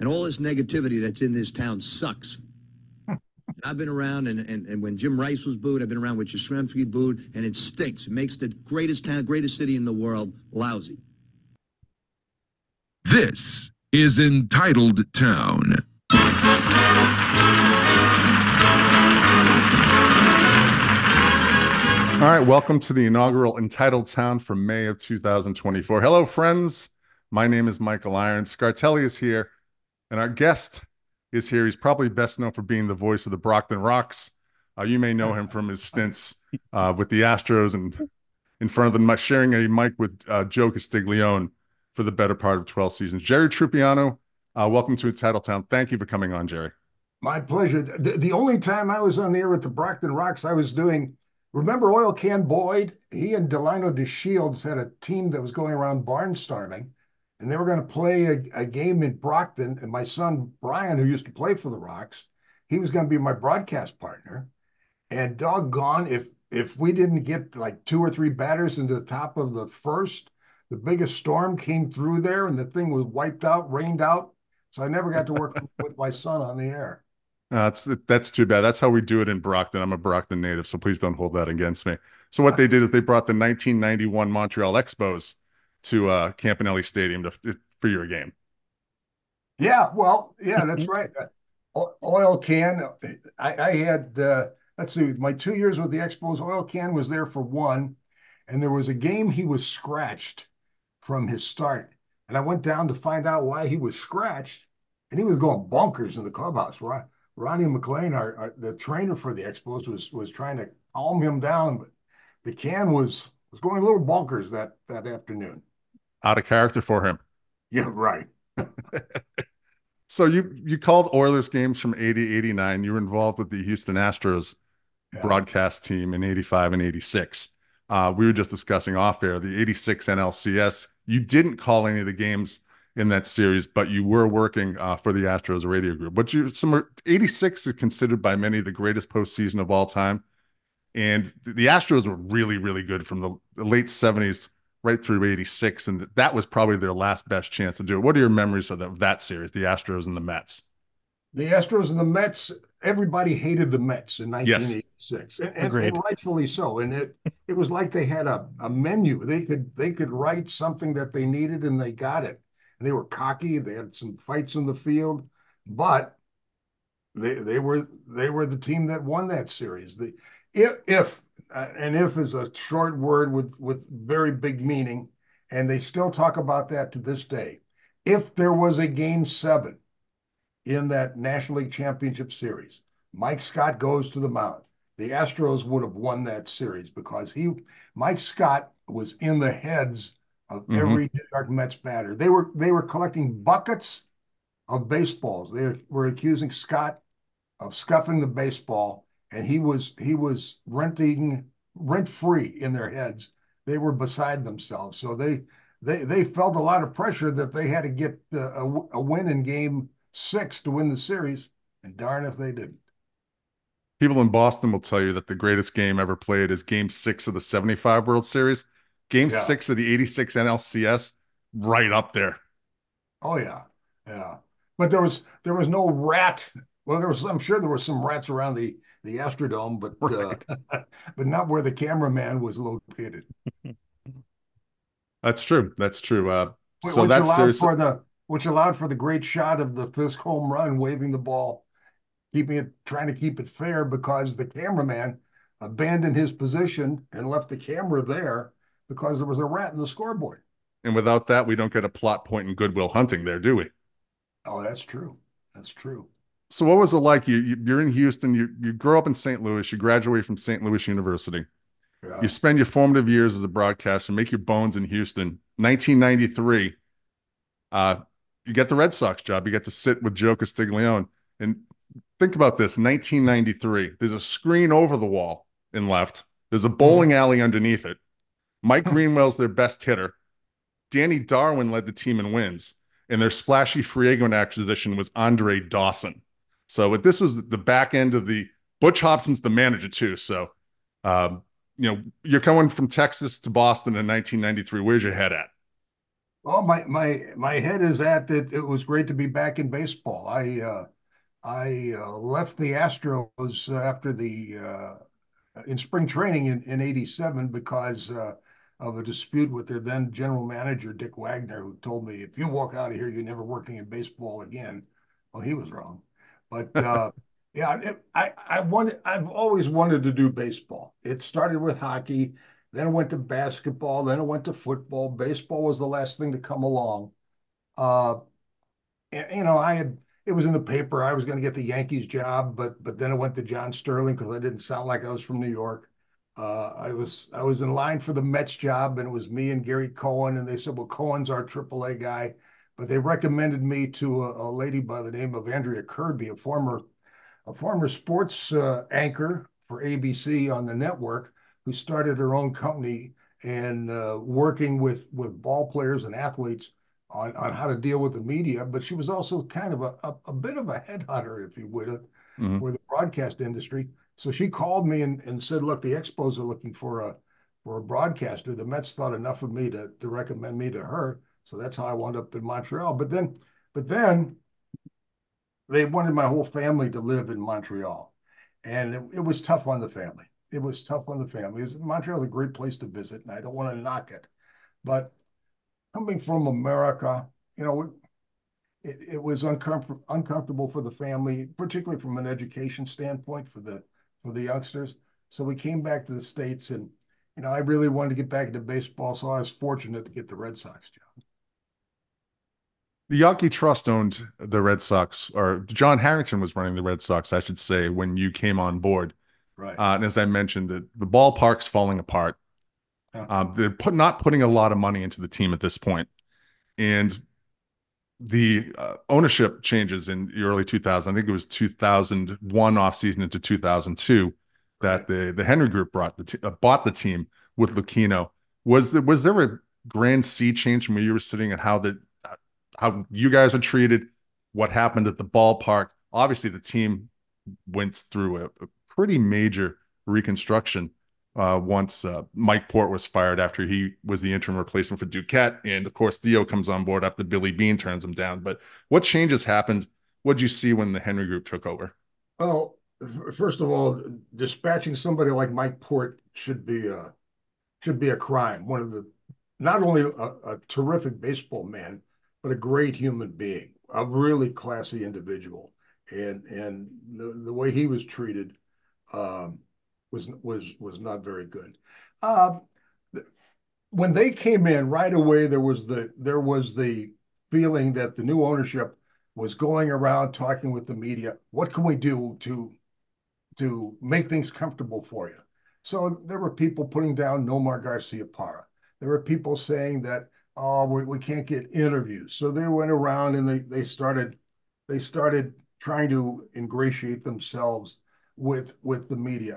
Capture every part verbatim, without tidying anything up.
And all this negativity that's in this town sucks. And I've been around, and, and, and when Jim Rice was booed, I've been around when Yastrzemski booed, and it stinks. It makes the greatest town, greatest city in the world lousy. This is Entitled Town. All right, welcome to the inaugural Entitled Town for May of two thousand twenty-four. Hello, friends. My name is Michael Irons. Scartelli is here, and our guest is here. He's probably best known for being the voice of the Brockton Rox. Uh, you may know him from his stints uh, with the Astros and in front of them, sharing a mic with uh, Joe Castiglione for the better part of twelve seasons. Jerry Trupiano, uh, welcome to Entitled Town. Thank you for coming on, Jerry. My pleasure. The, the only time I was on the air with the Brockton Rox, I was doing... Remember Oil Can Boyd? He and Delino DeShields had a team that was going around barnstorming, and they were going to play a, a game in Brockton. And my son, Brian, who used to play for the Rox, he was going to be my broadcast partner. And doggone, if if we didn't get like two or three batters into the top of the first, the biggest storm came through there, and the thing was wiped out, rained out. So I never got to work with my son on the air. Uh, that's, that's too bad. That's how we do it in Brockton. I'm a Brockton native, so please don't hold that against me. So what they did is they brought the nineteen ninety-one Montreal Expos to uh, Campanelli Stadium to, for your game. Yeah, well, yeah, that's right. O- Oil Can, I, I had, uh, let's see, my two years with the Expos, Oil Can was there for one, and there was a game he was scratched from his start. And I went down to find out why he was scratched, and he was going bonkers in the clubhouse, right? Ronnie McLean, our, our the trainer for the Expos, was was trying to calm him down, but the Can was was going a little bonkers that that afternoon. Out of character for him. Yeah, right. So you you called Oilers games from eighty, eighty-nine. You were involved with the Houston Astros yeah. broadcast team in eighty-five and eighty-six. Uh, we were just discussing off air the eighty-six N L C S. You didn't call any of the games in that series, but you were working uh, for the Astros radio group. But you, some eighty-six is considered by many the greatest postseason of all time. And the Astros were really, really good from the, the late seventies right through eighty-six. And that was probably their last best chance to do it. What are your memories of that, of that series, the Astros and the Mets? The Astros and the Mets, everybody hated the Mets in nineteen eighty-six. Yes. And, and, and rightfully so. And it it was like they had a, a menu. They could they could write something that they needed, and they got it. They were cocky. They had some fights in the field, but they they were they were the team that won that series. The if if uh, and if is a short word with with very big meaning, and they still talk about that to this day. If there was a game seven in that National League Championship Series, Mike Scott goes to the mound. The Astros would have won that series because he Mike Scott was in the heads of every mm-hmm. New York Mets batter. They were they were collecting buckets of baseballs. They were accusing Scott of scuffing the baseball, and he was he was renting rent free in their heads. They were beside themselves. So they they they felt a lot of pressure that they had to get uh, a, a win in game six to win the series, and darn if they didn't. People in Boston will tell you that the greatest game ever played is game six of the seventy-five World Series. Game yeah. six of the eighty-six N L C S, right up there. Oh yeah, yeah. But there was there was no rat. Well, there was. I'm sure there were some rats around the the Astrodome, but right. uh, but not where the cameraman was located. That's true. That's true. Uh, which, so which that's allowed for the which allowed for the great shot of the Fisk home run, waving the ball, keeping it, trying to keep it fair, because the cameraman abandoned his position and left the camera there because there was a rat in the scoreboard. And without that, we don't get a plot point in Good Will Hunting there, do we? Oh, that's true. That's true. So what was it like? You, you, you're in Houston. You, you grow up in Saint Louis. You graduate from Saint Louis University. Yeah. You spend your formative years as a broadcaster, make your bones in Houston. nineteen ninety-three, uh, you get the Red Sox job. You get to sit with Joe Castiglione. And think about this, nineteen ninety-three. There's a screen over the wall in left. There's a bowling alley underneath it. Mike Greenwell's their best hitter. Danny Darwin led the team in wins. And their splashy free agent acquisition was Andre Dawson. So this was the back end of the Butch Hobson's the manager too. So, um, you know, you're coming from Texas to Boston in nineteen ninety-three. Where's your head at? Well, my my my head is at that. It was great to be back in baseball. I uh, I uh, left the Astros after the uh, in spring training in, in eighty-seven because uh, of a dispute with their then general manager, Dick Wagner, who told me, if you walk out of here, you're never working in baseball again. Well, he was wrong. But uh, yeah, it, I, I wanted, I've always wanted to do baseball. It started with hockey, then it went to basketball, then it went to football. Baseball was the last thing to come along. Uh, and, you know, I had it was in the paper. I was going to get the Yankees job, but but then it went to John Sterling because I didn't sound like I was from New York. Uh, I was I was in line for the Mets job, and it was me and Gary Cohen, and they said, "Well, Cohen's our triple A guy," but they recommended me to a, a lady by the name of Andrea Kirby, a former a former sports uh, anchor for A B C on the network, who started her own company and uh, working with with ball players and athletes on, on how to deal with the media. But she was also kind of a, a, a bit of a headhunter, if you would, Mhm. for the broadcast industry. So she called me and, and said, "Look, the Expos are looking for a for a broadcaster." The Mets thought enough of me to to recommend me to her. So that's how I wound up in Montreal. But then, but then they wanted my whole family to live in Montreal, and it, it was tough on the family. It was tough on the family. Montreal is a great place to visit, and I don't want to knock it, but coming from America, you know, it, it was uncomfort, uncomfortable for the family, particularly from an education standpoint for the for the youngsters. So we came back to the States, and you know, I really wanted to get back into baseball, so I was fortunate to get the Red Sox job. The Yawkey Trust owned the Red Sox, or John Harrington was running the Red Sox, I should say, when you came on board. Right. Uh, and as I mentioned, the, the ballpark's falling apart. Yeah. Um, they're put, not putting a lot of money into the team at this point. And the uh, ownership changes in the early two thousands. I think it was two thousand one offseason into two thousand two Right. that the, the Henry Group brought the t- uh, bought the team with Lucchino. Was there, was there a grand sea change from where you were sitting and how the how you guys were treated, what happened at the ballpark? Obviously, the team went through a, a pretty major reconstruction uh, once uh, Mike Port was fired after he was the interim replacement for Duquette. And of course, Theo comes on board after Billy Bean turns him down. But what changes happened? What did you see when the Henry Group took over? Well, first of all, dispatching somebody like Mike Port should be a should be a crime. One of the not only a, a terrific baseball man, but a great human being, a really classy individual, and and the, the way he was treated um, was was was not very good. Uh, when they came in right away, there was the there was the feeling that the new ownership was going around talking with the media. What can we do to to make things comfortable for you? So there were people putting down Nomar Garciaparra. There were people saying that, oh, we, we can't get interviews. So they went around and they they started they started trying to ingratiate themselves with with the media.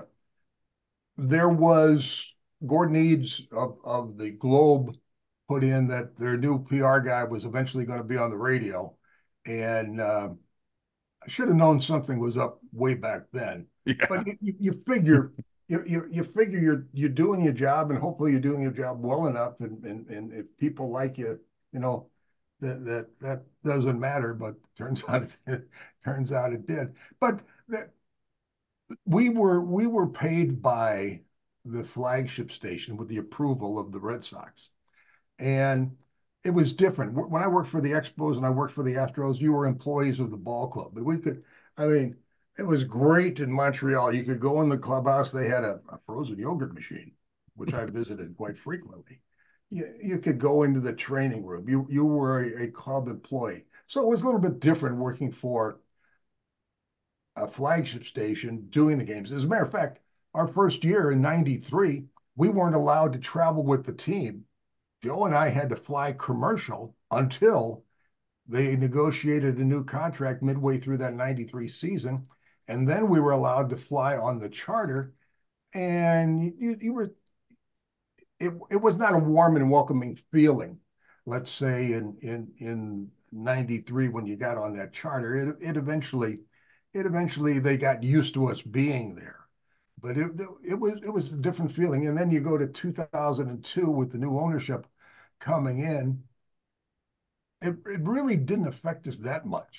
There was Gordon Eads of, of the Globe put in that their new P R guy was eventually going to be on the radio. And uh, I should have known something was up way back then. Yeah. But you, you, you figure you, you you figure you're you're doing your job, and hopefully you're doing your job well enough, and and, and if people like you, you know, that that that doesn't matter. But turns out it, it turns out it did. But that, we were we were paid by the flagship station with the approval of the Red Sox, and it was different. When I worked for the Expos and I worked for the Astros, you were employees of the ball club. But we could, I mean, it was great in Montreal. You could go in the clubhouse. They had a, a frozen yogurt machine, which I visited quite frequently. You, you could go into the training room. You you were a, a club employee, so it was a little bit different working for a flagship station doing the games. As a matter of fact, our first year in ninety-three, we weren't allowed to travel with the team. Joe and I had to fly commercial until they negotiated a new contract midway through that ninety-three season. And then we were allowed to fly on the charter. And you, you were, it, it was not a warm and welcoming feeling, let's say in, in, in ninety-three when you got on that charter. It, it eventually, it eventually they got used to us being there. But it, it was it was a different feeling. And then you go to two thousand two with the new ownership coming in, it, it really didn't affect us that much.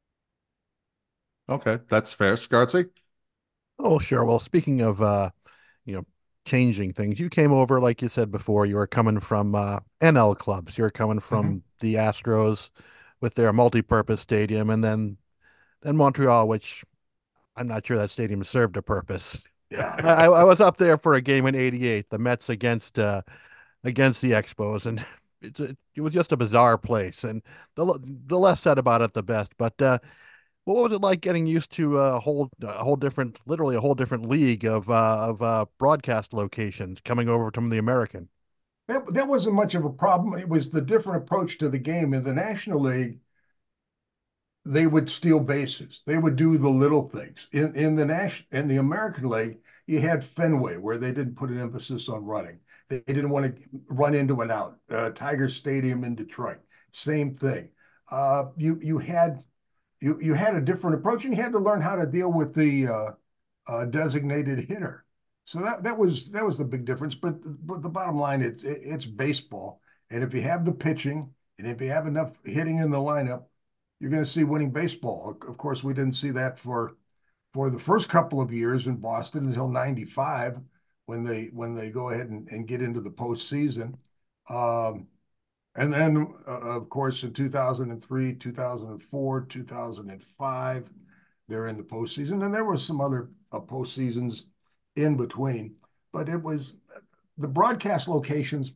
Okay, that's fair. Scartzy? Oh, sure. Well, speaking of uh, you know, changing things, you came over, like you said before, you were coming from uh N L clubs. You're coming Mhm. from the Astros with their multi-purpose stadium, and then then Montreal, which I'm not sure that stadium served a purpose. Yeah. I, I I was up there for a game in eighty-eight, the Mets against uh against the Expos, and it's it, it was just a bizarre place. And the l- the less said about it, the best. But uh, what was it like getting used to a whole a whole different, literally a whole different league of uh, of uh, broadcast locations coming over from the American? That, that wasn't much of a problem. It was the different approach to the game. In the National League, they would steal bases. They would do the little things. In in the Nash in the American League, you had Fenway where they didn't put an emphasis on running. They didn't want to run into an out. Uh, Tiger Stadium in Detroit, same thing. Uh, you you had you you had a different approach, and you had to learn how to deal with the uh, uh, designated hitter. So that that was that was the big difference. But but the bottom line, it's it, it's baseball, and if you have the pitching, and if you have enough hitting in the lineup, you're going to see winning baseball. Of course, we didn't see that for for the first couple of years in Boston until ninety-five, when they when they go ahead and, and get into the postseason. Um, and then, uh, of course, in two thousand three, two thousand four, two thousand five, they're in the postseason. And there were some other uh, postseasons in between. But it was the broadcast locations,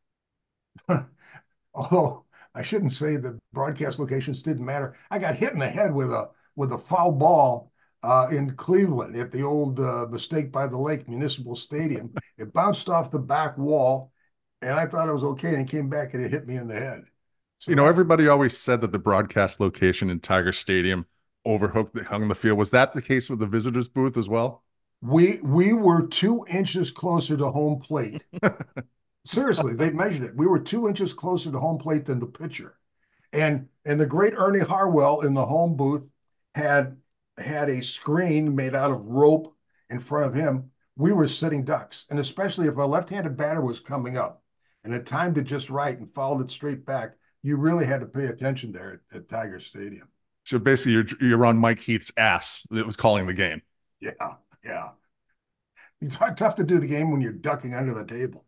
although I shouldn't say the broadcast locations didn't matter. I got hit in the head with a with a foul ball uh, in Cleveland at the old uh, Mistake by the Lake Municipal Stadium. It bounced off the back wall, and I thought it was okay, and it came back and it hit me in the head. You So know, that everybody always said that the broadcast location in Tiger Stadium overhooked hung the field. Was that the case with the visitors booth as well? we we were two inches closer to home plate. Seriously, they measured it. We were two inches closer to home plate than the pitcher. And and the great Ernie Harwell in the home booth had had a screen made out of rope in front of him. We were sitting ducks, and especially if a left-handed batter was coming up and it timed it just right and fouled it straight back, you really had to pay attention there at, at Tiger Stadium. So basically, you're you're on Mike Heath's ass that was calling the game. Yeah, yeah. It's hard, tough to do the game when you're ducking under the table.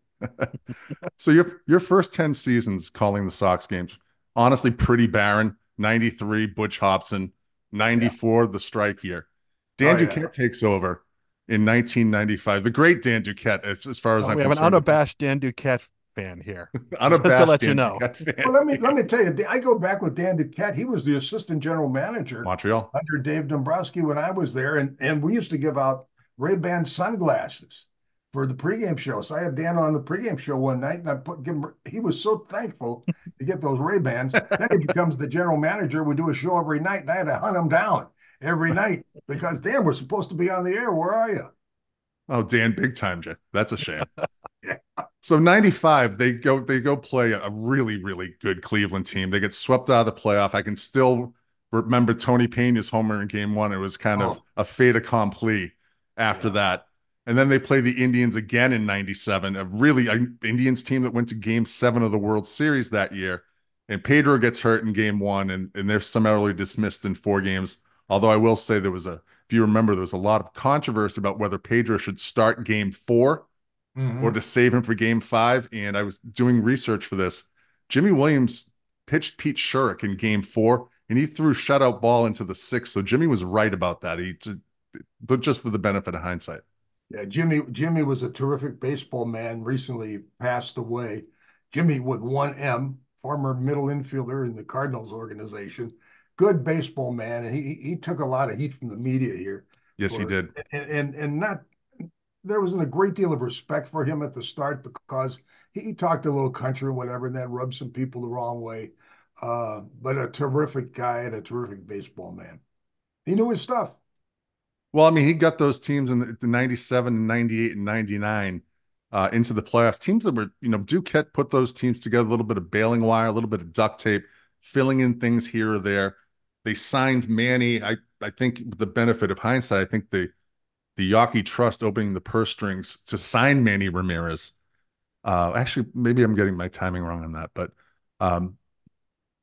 So your your first ten seasons calling the Sox games, honestly, pretty barren. ninety-three, Butch Hobson. ninety-four, yeah. The strike year. Dan oh, Duquette yeah. takes over in nineteen ninety-five. The great Dan Duquette, as, as far as oh, I'm we concerned. We have an unabashed Dan Duquette fan here. Unabashed to let Dan you know. Duquette fan. Well, let me let me tell you, I go back with Dan Duquette. He was the assistant general manager Montreal under Dave Dombrowski when I was there, and and we used to give out Ray-Ban sunglasses for the pregame show. So I had Dan on the pregame show one night, and I put give him. He was so thankful to get those Ray-Bans. Then he becomes the general manager. We do a show every night, and I had to hunt him down every night because Dan, we're supposed to be on the air. Where are you? Oh, Dan, big time, Jay. That's a shame. Yeah. So ninety-five, they go they go play a really, really good Cleveland team. They get swept out of the playoff. I can still remember Tony Pena's homer in game one. It was kind oh. of a fait accompli after yeah. that. And then they play the Indians again in ninety-seven, a really a Indians team that went to game seven of the World Series that year. And Pedro gets hurt in game one, and, and they're summarily dismissed in four games. Although I will say there was a, if you remember, there was a lot of controversy about whether Pedro should start game four mm-hmm. or to save him for game five. And I was doing research for this. Jimmy Williams pitched Pete Shurik in game four, and he threw shutout ball into the sixth. So Jimmy was right about that. He but just for the benefit of hindsight. Yeah, Jimmy Jimmy was a terrific baseball man, recently passed away. Jimmy with one M, former middle infielder in the Cardinals organization. Good baseball man, and he he took a lot of heat from the media here. Yes, for, he did. And, and and not there wasn't a great deal of respect for him at the start because he, he talked a little country or whatever, and that rubbed some people the wrong way. Uh, but a terrific guy and a terrific baseball man. He knew his stuff. Well, I mean, he got those teams in the, the ninety-seven and ninety-eight and ninety-nine uh, into the playoffs. Teams that were, you know, Duquette put those teams together, a little bit of baling wire, a little bit of duct tape, filling in things here or there. They signed Manny. I, I think with the benefit of hindsight, I think the, the Yawkey Trust opening the purse strings to sign Manny Ramirez. Uh, actually, maybe I'm getting my timing wrong on that, but um,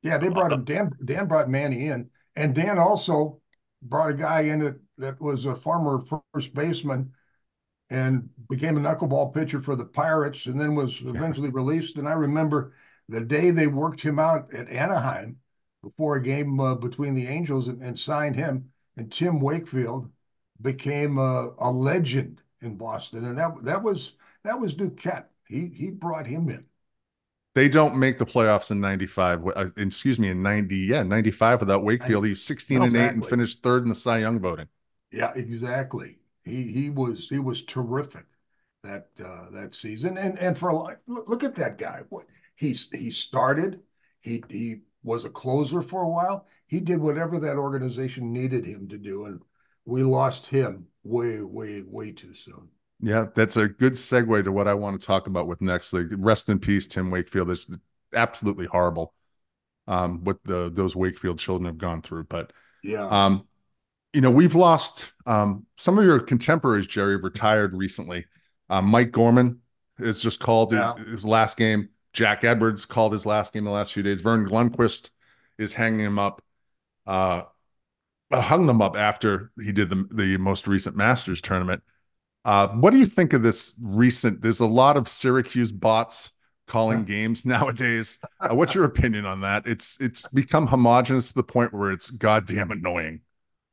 Yeah, they brought him. Dan Dan brought Manny in, and Dan also brought a guy in that, that was a former first baseman and became a knuckleball pitcher for the Pirates, and then was eventually released. And I remember the day they worked him out at Anaheim before a game uh, between the Angels and, and signed him. And Tim Wakefield became a, a legend in Boston, and that that was that was Duquette. He he brought him in. They don't make the playoffs in ninety-five. Uh, excuse me, in ninety, yeah, ninety-five without Wakefield. He's sixteen and eight and finished third in the Cy Young voting. Yeah, exactly. He he was he was terrific that uh, that season. And and for a lot, look, look at that guy. What he's he started. He he was a closer for a while. He did whatever that organization needed him to do, and we lost him way way way too soon. Yeah, that's a good segue to what I want to talk about with next. Like, rest in peace, Tim Wakefield. It's absolutely horrible um, what the those Wakefield children have gone through. But yeah, um, you know, we've lost um, some of your contemporaries. Jerry retired recently. Um, Mike Gorman has just called yeah. his, his last game. Jack Edwards called his last game in the last few days. Vern Lundquist is hanging him up. Uh, hung them up after he did the the most recent Masters tournament. Uh, what do you think of this recent? There's a lot of Syracuse bots calling games nowadays. Uh, what's your opinion on that? It's it's become homogenous to the point where it's goddamn annoying.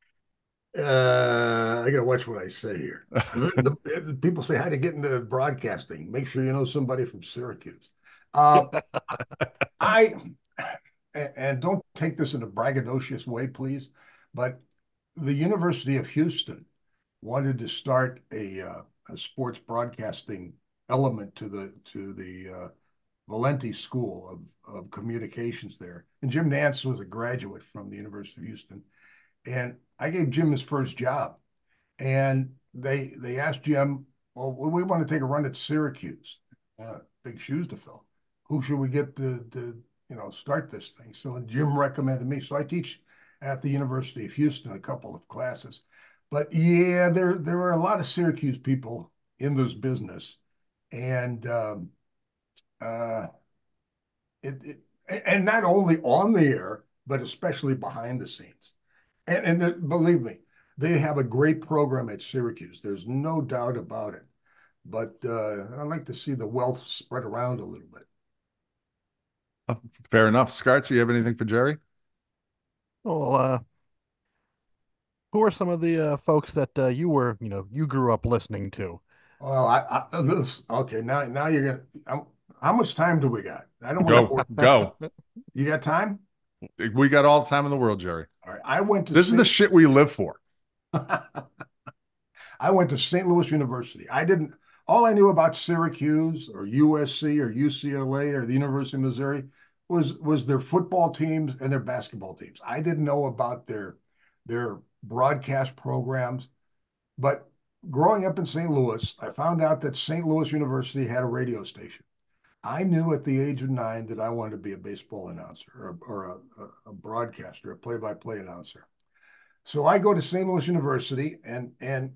Uh, I gotta watch what I say here. the, the, the people say how to get into broadcasting. Make sure you know somebody from Syracuse. Uh, I and don't take this in a braggadocious way, please, but the University of Houston wanted to start a, uh, a sports broadcasting element to the to the uh, Valenti School of, of Communications there. And Jim Nance was a graduate from the University of Houston. And I gave Jim his first job. And they they asked Jim, well, we want to take a run at Syracuse. Uh, big shoes to fill. Who should we get to, to you know start this thing? So Jim recommended me. So I teach at the University of Houston a couple of classes. But yeah, there there are a lot of Syracuse people in this business, and um, uh, it, it and not only on the air, but especially behind the scenes. And, and believe me, they have a great program at Syracuse. There's no doubt about it. But uh, I like to see the wealth spread around a little bit. Oh, fair enough. Scarts, you have anything for Jerry? Well, uh, who are some of the uh, folks that uh, you were, you know, you grew up listening to? Well, I, I this, okay. Now, now you're gonna. I'm, how much time do we got? I don't go want to go. You got time? We got all the time in the world, Jerry. All right. I went to. This Saint is the shit we live for. I went to Saint Louis University. I didn't. All I knew about Syracuse or U S C or U C L A or the University of Missouri was was their football teams and their basketball teams. I didn't know about their their broadcast programs. But growing up in Saint Louis, I found out that Saint Louis University had a radio station. I knew at the age of nine that I wanted to be a baseball announcer or, or a, a broadcaster, a play-by-play announcer. So I go to Saint Louis University and and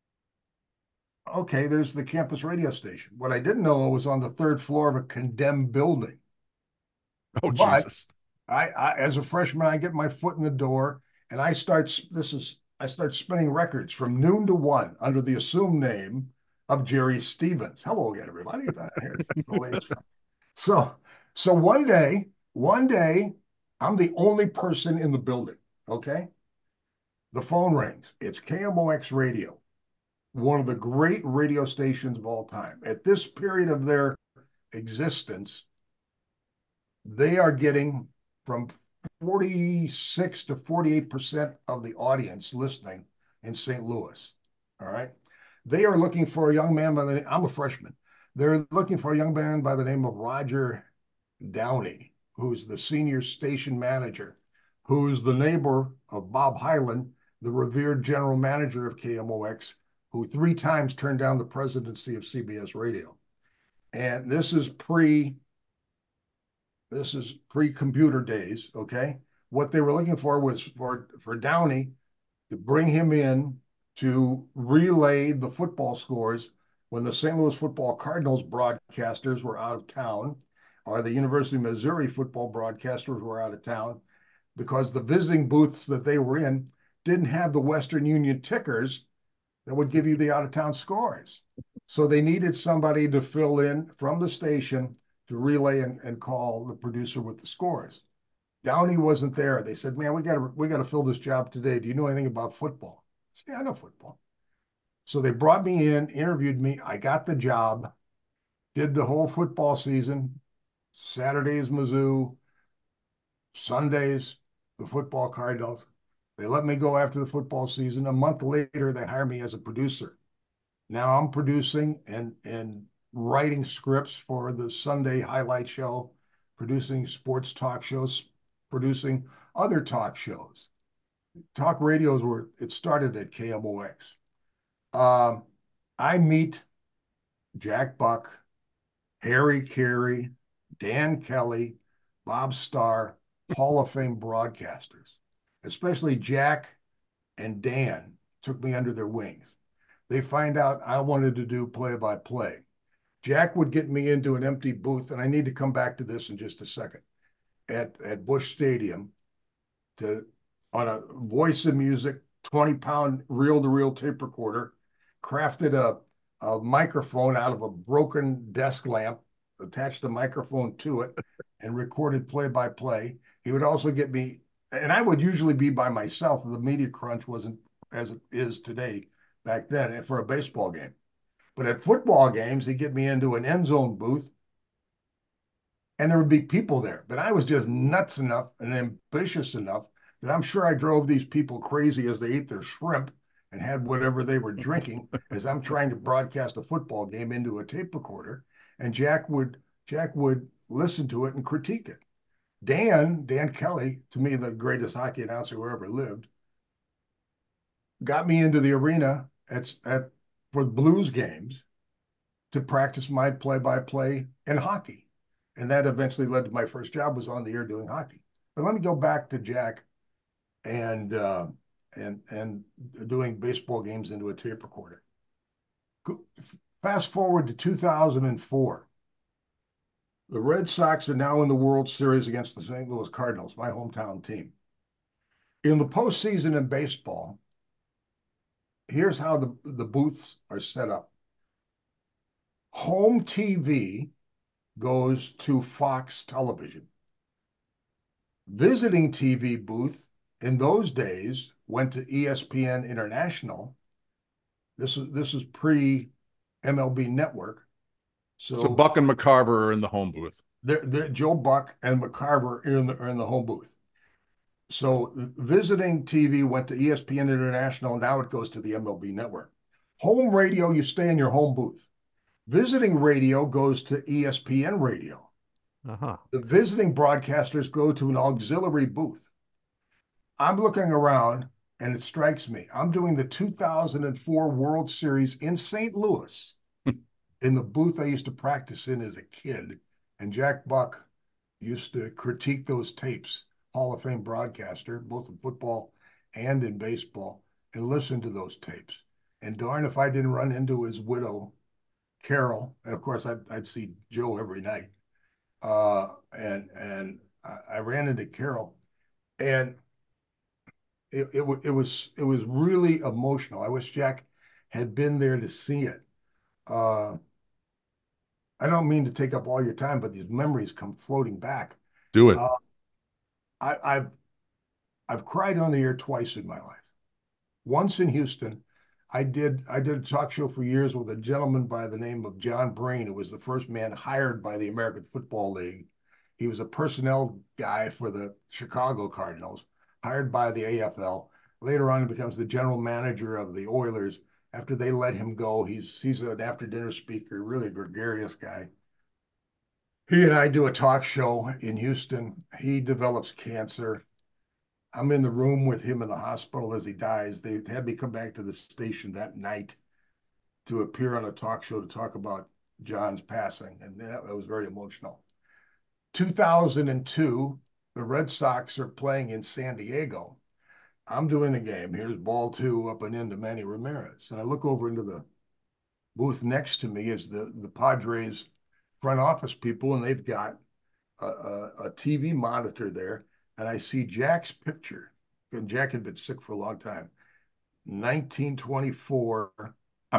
okay, there's the campus radio station. What I didn't know was on the third floor of a condemned building. Oh, but Jesus. I, I, as a freshman, I get my foot in the door and I start, this is, I start spinning records from noon to one under the assumed name of Jerry Stevens. Hello again, everybody. Here's the latest one. So, so one day, one day, I'm the only person in the building, okay? The phone rings. It's K M O X Radio, one of the great radio stations of all time. At this period of their existence, they are getting from forty-six to forty-eight percent of the audience listening in Saint Louis. All right. They are looking for a young man by the name, I'm a freshman. They're looking for a young man by the name of Roger Downey, who's the senior station manager, who's the neighbor of Bob Hyland, the revered general manager of K M O X, who three times turned down the presidency of C B S Radio. And this is pre This is pre-computer days, okay? What they were looking for was for, for Downey to bring him in to relay the football scores when the Saint Louis Football Cardinals broadcasters were out of town, or the University of Missouri football broadcasters were out of town because the visiting booths that they were in didn't have the Western Union tickers that would give you the out-of-town scores. So they needed somebody to fill in from the station to relay and, and call the producer with the scores. Downey wasn't there. They said, man, we got to we got to fill this job today. Do you know anything about football? I said, yeah, I know football. So they brought me in, interviewed me. I got the job, did the whole football season. Saturdays, Mizzou. Sundays, the football Cardinals. They let me go after the football season. A month later, they hired me as a producer. Now I'm producing and, and writing scripts for the Sunday highlight show, producing sports talk shows, producing other talk shows. Talk radios were, it started at K M O X. Um, I meet Jack Buck, Harry Carey, Dan Kelly, Bob Starr, Hall of Fame broadcasters, especially Jack and Dan took me under their wings. They find out I wanted to do play-by-play. Jack would get me into an empty booth, and I need to come back to this in just a second, at, at Busch Stadium to on a Voice of Music twenty pound reel-to-reel tape recorder, crafted a, a microphone out of a broken desk lamp, attached a microphone to it, and recorded play-by-play. He would also get me, and I would usually be by myself. The media crunch wasn't as it is today back then for a baseball game. But at football games, he'd get me into an end zone booth, and there would be people there. But I was just nuts enough and ambitious enough that I'm sure I drove these people crazy as they ate their shrimp and had whatever they were drinking as I'm trying to broadcast a football game into a tape recorder. And Jack would Jack would listen to it and critique it. Dan, Dan Kelly, to me, the greatest hockey announcer who ever lived, got me into the arena at, at for Blues games to practice my play-by-play in hockey. And that eventually led to my first job was on the air doing hockey. But let me go back to Jack and uh, and and doing baseball games into a tape recorder. Fast forward to two thousand four. The Red Sox are now in the World Series against the Saint Louis Cardinals, my hometown team. In the postseason in baseball, here's how the, the booths are set up. Home T V goes to Fox Television. Visiting T V booth in those days went to E S P N International. This is this is pre-M L B Network. So, so Buck and McCarver are in the home booth. They're, they're, Joe Buck and McCarver are in, the, are in the home booth. So visiting T V went to E S P N International. Now it goes to the M L B Network. Home radio, you stay in your home booth. Visiting radio goes to E S P N Radio. Uh-huh. The visiting broadcasters go to an auxiliary booth. I'm looking around, and it strikes me. I'm doing the two thousand four World Series in Saint Louis in the booth I used to practice in as a kid. And Jack Buck used to critique those tapes, Hall of Fame broadcaster, both in football and in baseball, and listen to those tapes. And darn if I didn't run into his widow, Carol. And of course, I'd, I'd see Joe every night. Uh, and and I, I ran into Carol. And it, it, it was it was really emotional. I wish Jack had been there to see it. Uh, I don't mean to take up all your time, but these memories come floating back. Do it. Uh, I, I've I've cried on the air twice in my life. Once in Houston, I did I did a talk show for years with a gentleman by the name of John Breen, who was the first man hired by the American Football League. He was a personnel guy for the Chicago Cardinals, hired by the A F L. Later on, he becomes the general manager of the Oilers. After they let him go, he's he's an after-dinner speaker, really gregarious guy. He and I do a talk show in Houston. He develops cancer. I'm in the room with him in the hospital as he dies. They had me come back to the station that night to appear on a talk show to talk about John's passing, and that was very emotional. two thousand two, the Red Sox are playing in San Diego. I'm doing the game. Here's ball two up and into Manny Ramirez. And I look over into the booth next to me is the, the Padres front office people, and they've got a, a, a T V monitor there, and I see Jack's picture. And Jack had been sick for a long time. nineteen twenty-four. I'm,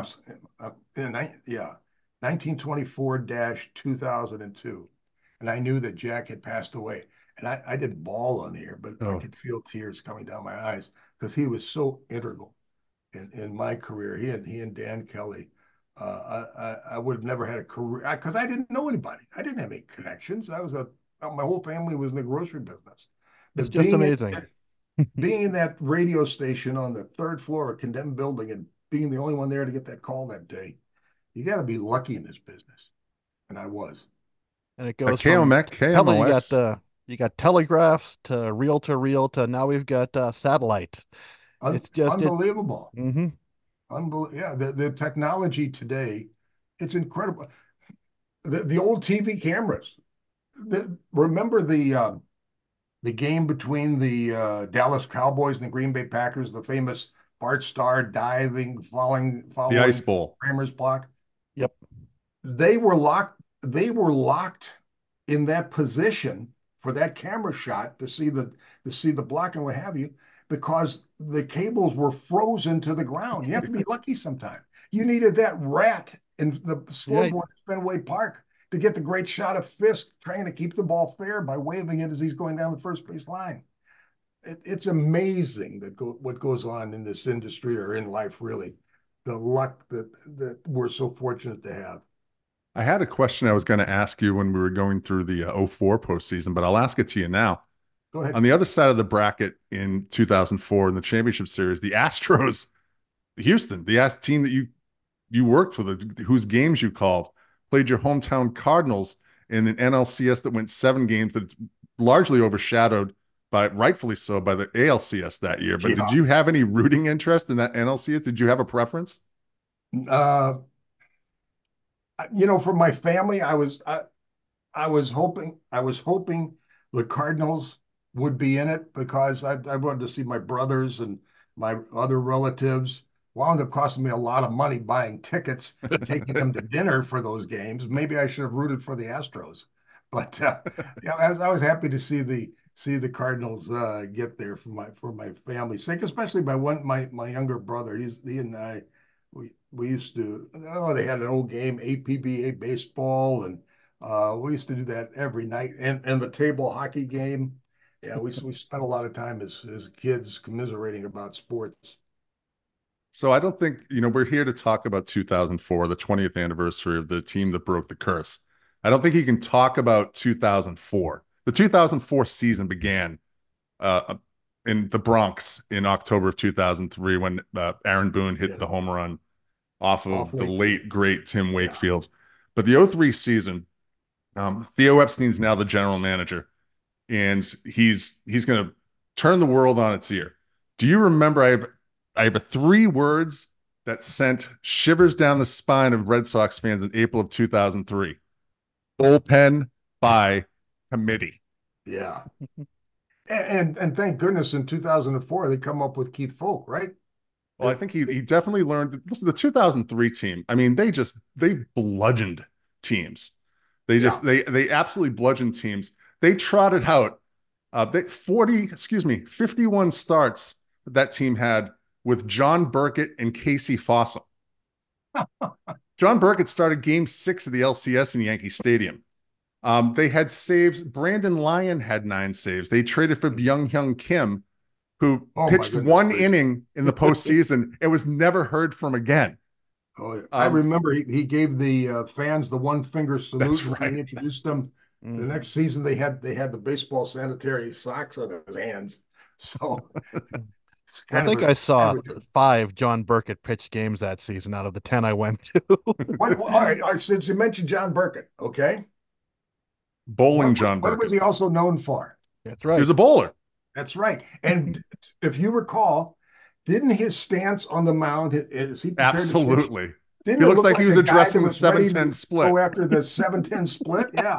I'm yeah, nineteen twenty-four dash two thousand two, and I knew that Jack had passed away. And I, I didn't bawl on here, but oh. I could feel tears coming down my eyes because he was so integral in, in my career. He and he and Dan Kelly. Uh, I, I would have never had a career because I, I didn't know anybody. I didn't have any connections. I was a my whole family was in the grocery business. But it's just amazing. In, being in that radio station on the third floor of a condemned building and being the only one there to get that call that day, you got to be lucky in this business, and I was. And it goes K M X, from tele, you got the you got telegraphs to reel to reel to now we've got uh, satellite. Un- it's just unbelievable. It's, mm-hmm. Unbelievable. Yeah, the, the technology today, it's incredible. The the old T V cameras. The, remember the uh, the game between the uh, Dallas Cowboys and the Green Bay Packers, the famous Bart Starr diving, falling, following the ice bowl, Kramer's block. Yep. They were locked. They were locked in that position for that camera shot to see the to see the block and what have you, because the cables were frozen to the ground. You have to be lucky sometimes. You needed that rat in the scoreboard at Fenway Park to get the great shot of Fisk trying to keep the ball fair by waving it as he's going down the first base line. It, it's amazing that go, what goes on in this industry or in life, really. The luck that, that we're so fortunate to have. I had a question I was going to ask you when we were going through the uh, oh four postseason, but I'll ask it to you now. Go ahead. On the other side of the bracket in two thousand four in the championship series, the Astros, Houston, the Ast team that you you worked for, the, whose games you called, played your hometown Cardinals in an N L C S that went seven games that's largely overshadowed by, rightfully so, by the A L C S that year. But yeah. Did you have any rooting interest in that N L C S? Did you have a preference? Uh, you know, for my family, I was I, I was hoping I was hoping the Cardinals would be in it because I, I wanted to see my brothers and my other relatives. Wound up costing me a lot of money buying tickets, taking them to dinner for those games. Maybe I should have rooted for the Astros, but uh, yeah, I was, I was happy to see the see the Cardinals uh, get there for my for my family's sake, especially my one my my younger brother. He's he and I we we used to oh they had an old game A P B A baseball and uh, we used to do that every night and and the table hockey game. Yeah, we we spent a lot of time as as kids commiserating about sports. So I don't think, you know, we're here to talk about two thousand four, the twentieth anniversary of the team that broke the curse. I don't think you can talk about two thousand four. The two thousand four season began uh, in the Bronx in October of two thousand three when uh, Aaron Boone hit yeah. the home run off of Awfully. the late, great Tim Wakefield. Yeah. But the oh three season, um, Theo Epstein's now the general manager, and he's he's going to turn the world on its ear. Do you remember, I have I have a three words that sent shivers down the spine of Red Sox fans in April of two thousand three. Bullpen by committee. Yeah. and, and and thank goodness in two thousand four they come up with Keith Folk, right? Well, I think he he definitely learned. Listen, the two thousand three team, I mean, they just they bludgeoned teams. They just yeah. they they absolutely bludgeoned teams. They trotted out uh they forty, excuse me, fifty-one starts that team had with John Burkett and Casey Fossum. John Burkett started game six of the L C S in Yankee Stadium. Um, they had saves. Brandon Lyon had nine saves. They traded for Byung Hyun Kim, who oh pitched one inning in the postseason and was never heard from again. Oh, yeah. um, I remember he, he gave the uh, fans the one finger salute. That's right. He introduced them. Mm. The next season they had they had the baseball sanitary socks on his hands. So I think a, I saw five John Burkett pitch games that season out of the ten I went to. what, all, right, all right, since you mentioned John Burkett, okay. Bowling what, John what Burkett. What was he also known for? That's right. He was a bowler. That's right. And if you recall, didn't his stance on the mound, is he absolutely? Didn't he looks like, like he was addressing the seven ten split. Go after the seven ten split, yeah.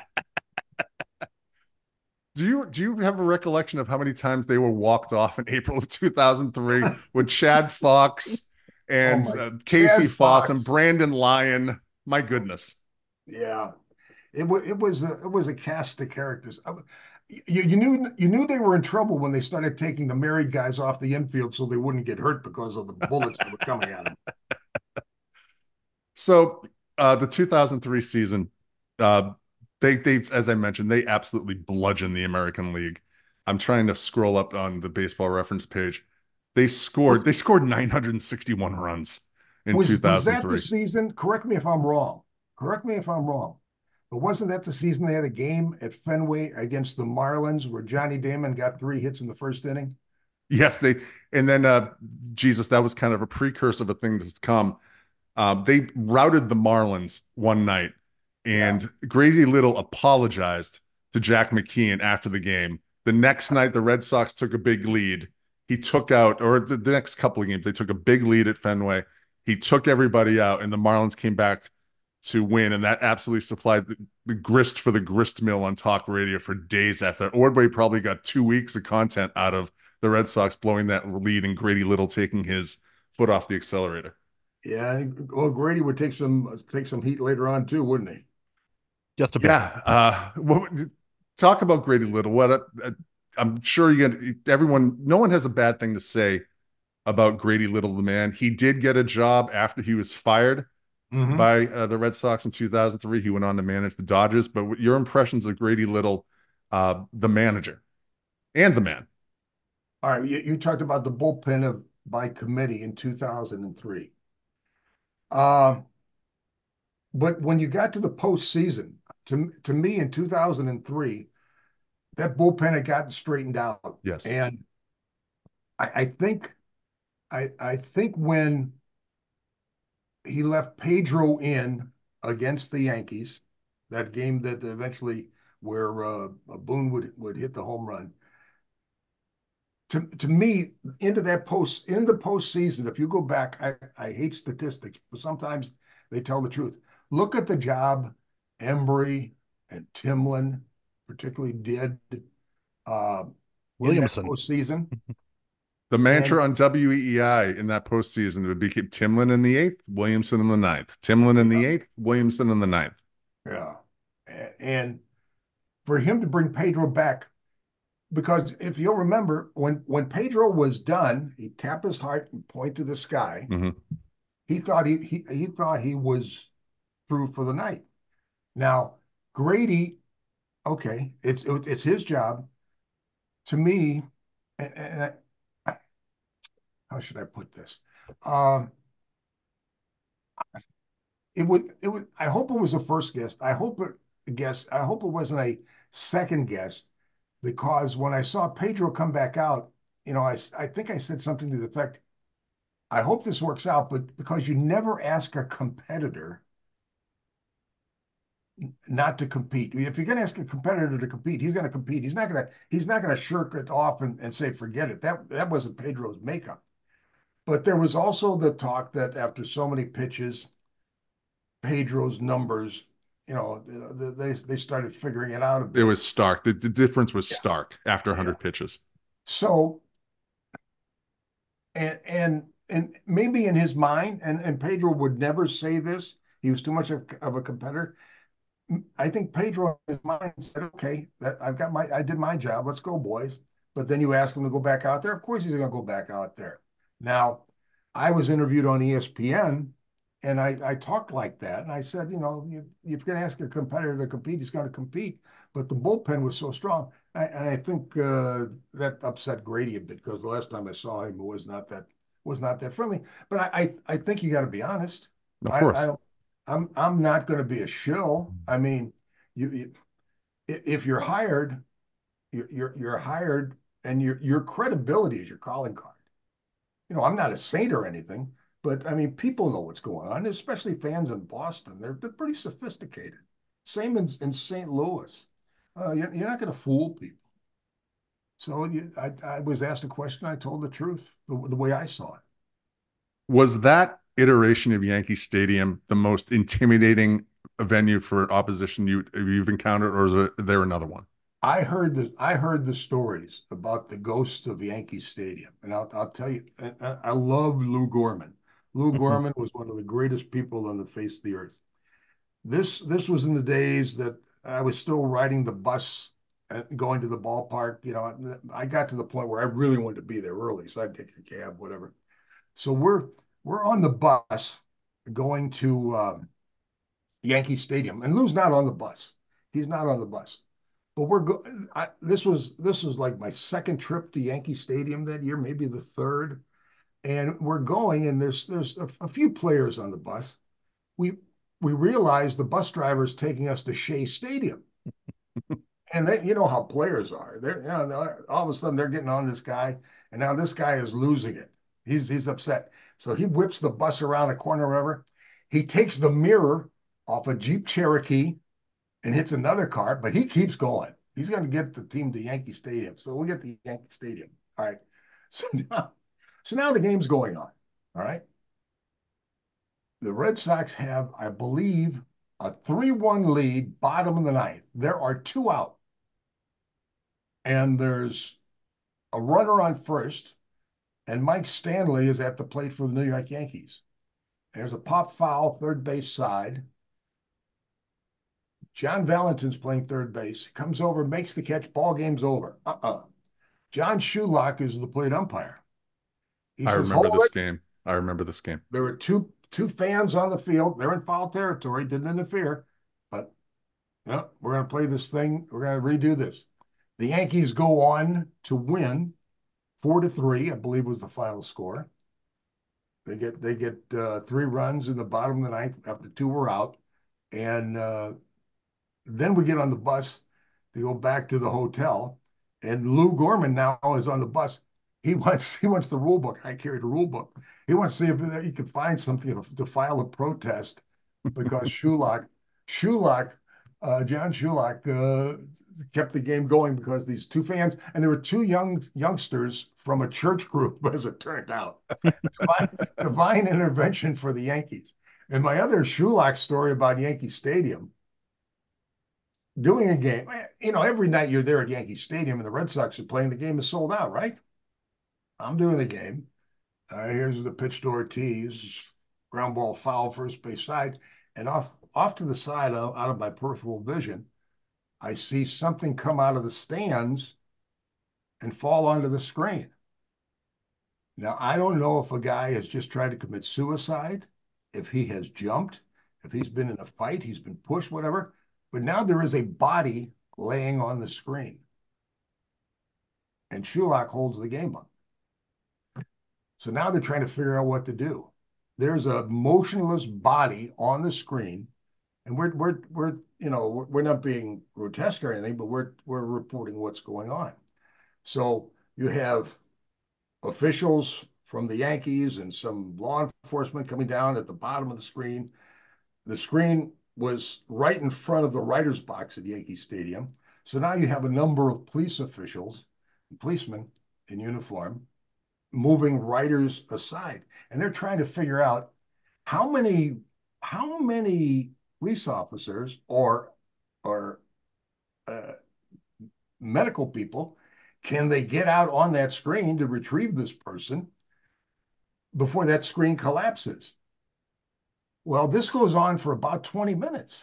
Do you do you have a recollection of how many times they were walked off in April of two thousand three with Chad Fox and oh uh, Casey Foss and Brandon Lyon? My goodness. Yeah. It was it was a it was a cast of characters. I- You, you knew you knew they were in trouble when they started taking the married guys off the infield so they wouldn't get hurt because of the bullets that were coming at them. So uh, the two thousand three season, uh, they they as I mentioned, they absolutely bludgeoned the American League. I'm trying to scroll up on the Baseball Reference page. They scored they scored nine hundred sixty-one runs in Was was that the two thousand three. season? Correct me if I'm wrong. Correct me if I'm wrong. But wasn't that the season they had a game at Fenway against the Marlins where Johnny Damon got three hits in the first inning? Yes, they and then uh, Jesus, that was kind of a precursor of a thing that's come. Uh, they routed the Marlins one night, and yeah. Grady Little apologized to Jack McKeon after the game. The next night, the Red Sox took a big lead. He took out, or the, the next couple of games, they took a big lead at Fenway. He took everybody out, and the Marlins came back to win, and that absolutely supplied the, the grist for the grist mill on talk radio for days after. Ordway probably got two weeks of content out of the Red Sox blowing that lead and Grady Little taking his foot off the accelerator. Yeah, well, Grady would take some take some heat later on too, wouldn't he? Just a bit. Yeah. Uh, well, talk about Grady Little. What a, a, I'm sure you get everyone. No one has a bad thing to say about Grady Little, the man. He did get a job after he was fired mm-hmm. by uh, the Red Sox in two thousand three. He went on to manage the Dodgers. But your impressions of Grady Little, uh, the manager, and the man. All right, you, you talked about the bullpen of by committee in two thousand three. Uh, but when you got to the postseason, to to me in two thousand three, that bullpen had gotten straightened out. Yes, and I, I think, I I think when he left Pedro in against the Yankees, that game that eventually where uh, Boone would would hit the home run. To, to me, into that post, in the postseason, if you go back, I, I hate statistics, but sometimes they tell the truth. Look at the job Embry and Timlin particularly did uh, Williamson in that postseason. The mantra and, on W E E I in that postseason would be keep Timlin in the eighth, Williamson in the ninth. Timlin in the yeah. eighth, Williamson in the ninth. Yeah. And for him to bring Pedro back, because if you'll remember, when, when Pedro was done, he'd tap his heart and point to the sky. Mm-hmm. He thought he, he he thought he was through for the night. Now, Grady, okay, it's it, it's his job. To me, and, and I, how should I put this? Um, it would it would. I hope it was a first guess. I hope it guess. I hope it wasn't a second guess. Because when I saw Pedro come back out, you know, I, I think I said something to the effect, I hope this works out, but because you never ask a competitor not to compete. If you're going to ask a competitor to compete, he's going to compete. He's not going to he's not going to shirk it off and, and say, forget it. That, that wasn't Pedro's makeup. But there was also the talk that after so many pitches, Pedro's numbers, you know, they they started figuring it out a bit. It was stark. The, the difference was yeah. stark after one hundred yeah. pitches. So, and and and maybe in his mind, and, and Pedro would never say this, he was too much of, of a competitor. I think Pedro in his mind said, okay, that I've got my, I did my job. Let's go, boys. But then you ask him to go back out there. Of course he's going to go back out there. Now, I was interviewed on E S P N. And I, I talked like that. And I said, you know, you, if you're going to ask a competitor to compete, he's going to compete. But the bullpen was so strong. I, and I think uh, that upset Grady a bit because the last time I saw him, it was not that was not that friendly. But I I, I think you got to be honest. Of course. I, I, I'm I'm not going to be a shill. I mean, you, you if you're hired, you're, you're you're hired, and your your credibility is your calling card. You know, I'm not a saint or anything. But, I mean, people know what's going on, especially fans in Boston. They're, they're pretty sophisticated. Same in, in Saint Louis. Uh, you're, you're not going to fool people. So you, I, I was asked a question. I told the truth, the, the way I saw it. Was that iteration of Yankee Stadium the most intimidating venue for opposition you, you've encountered, or is there another one? I heard the I heard the stories about the ghost of Yankee Stadium. And I'll, I'll tell you, I, I love Lou Gorman. Lou Gorman was one of the greatest people on the face of the earth. This this was in the days that I was still riding the bus and going to the ballpark. You know, I got to the point where I really wanted to be there early, so I'd take a cab, whatever. So we're we're on the bus going to um, Yankee Stadium, and Lou's not on the bus. He's not on the bus. But we're go. I, this was this was like my second trip to Yankee Stadium that year, maybe the third. And we're going, and there's there's a, a few players on the bus. We we realize the bus driver is taking us to Shea Stadium, and they, you know how players are. They're, you know, all of a sudden they're getting on this guy, and now this guy is losing it. He's he's upset. So he whips the bus around the corner, or whatever. He takes the mirror off a Jeep Cherokee and hits another car, but he keeps going. He's going to get the team to Yankee Stadium. So we get to Yankee Stadium. All right. So now, so now the game's going on. All right. The Red Sox have, I believe, a three one lead, bottom of the ninth. There are two out. And there's a runner on first, and Mike Stanley is at the plate for the New York Yankees. There's a pop foul, third base side. John Valentin's playing third base, comes over, makes the catch, ball game's over. Uh-uh. John Shulak is the plate umpire. He I says, remember hold this it. game. I remember this game. There were two two fans on the field. They're in foul territory, didn't interfere. But yeah, we're going to play this thing. We're going to redo this. The Yankees go on to win four to three, I believe was the final score. They get they get uh, three runs in the bottom of the ninth after two were out. And uh, then we get on the bus to go back to the hotel. And Lou Gorman now is on the bus. He wants he wants the rule book. I carried a rule book. He wants to see if he could find something to, to file a protest because Shulak, Shulak, uh, John Shulak uh, kept the game going because these two fans, and there were two young youngsters from a church group, as it turned out. divine, divine intervention for the Yankees. And my other Shulak story about Yankee Stadium, doing a game, you know, every night you're there at Yankee Stadium and the Red Sox are playing, the game is sold out, right? I'm doing the game. Uh, here's the pitch to Ortiz, ground ball foul, first base side, and off off to the side, out, out of my peripheral vision, I see something come out of the stands and fall onto the screen. Now, I don't know if a guy has just tried to commit suicide, if he has jumped, if he's been in a fight, he's been pushed, whatever, but now there is a body laying on the screen. And Shulak holds the game up. So now they're trying to figure out what to do. There's a motionless body on the screen, and we're we're we're you know we're, we're not being grotesque or anything, but we're we're reporting what's going on. So you have officials from the Yankees and some law enforcement coming down at the bottom of the screen. The screen was right in front of the writer's box at Yankee Stadium. So now you have a number of police officials, policemen in uniform, moving writers aside, and they're trying to figure out how many how many police officers or or uh, medical people can they get out on that screen to retrieve this person before that screen collapses. Well, this goes on for about twenty minutes,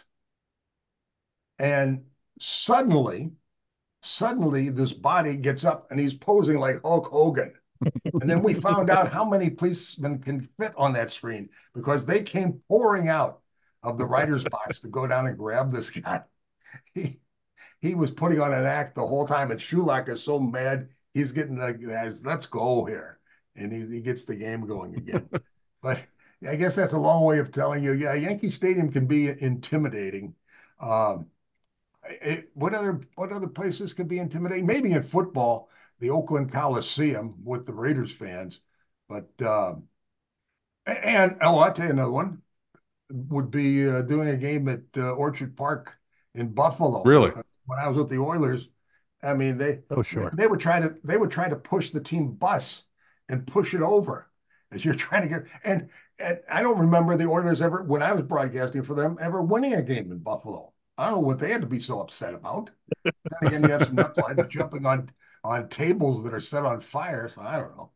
and suddenly suddenly this body gets up and he's posing like Hulk Hogan. And then we found out how many policemen can fit on that screen because they came pouring out of the writer's box to go down and grab this guy. He he was putting on an act the whole time, and Shulak is so mad, he's getting like, let's go here. And he, he gets the game going again. But I guess that's a long way of telling you, yeah, Yankee Stadium can be intimidating. Um, it, what other what other places could be intimidating? Maybe in football, the Oakland Coliseum with the Raiders fans. But, uh, and, oh, I'll tell you another one, would be uh, doing a game at uh, Orchard Park in Buffalo. Really? When I was with the Oilers, I mean, they, Oh, sure. they would try to, they would try to push the team bus and push it over as you're trying to get, and, and I don't remember the Oilers ever, when I was broadcasting for them, ever winning a game in Buffalo. I don't know what they had to be so upset about. Then again, you have some knuckleheads jumping on, on tables that are set on fire. So I don't know.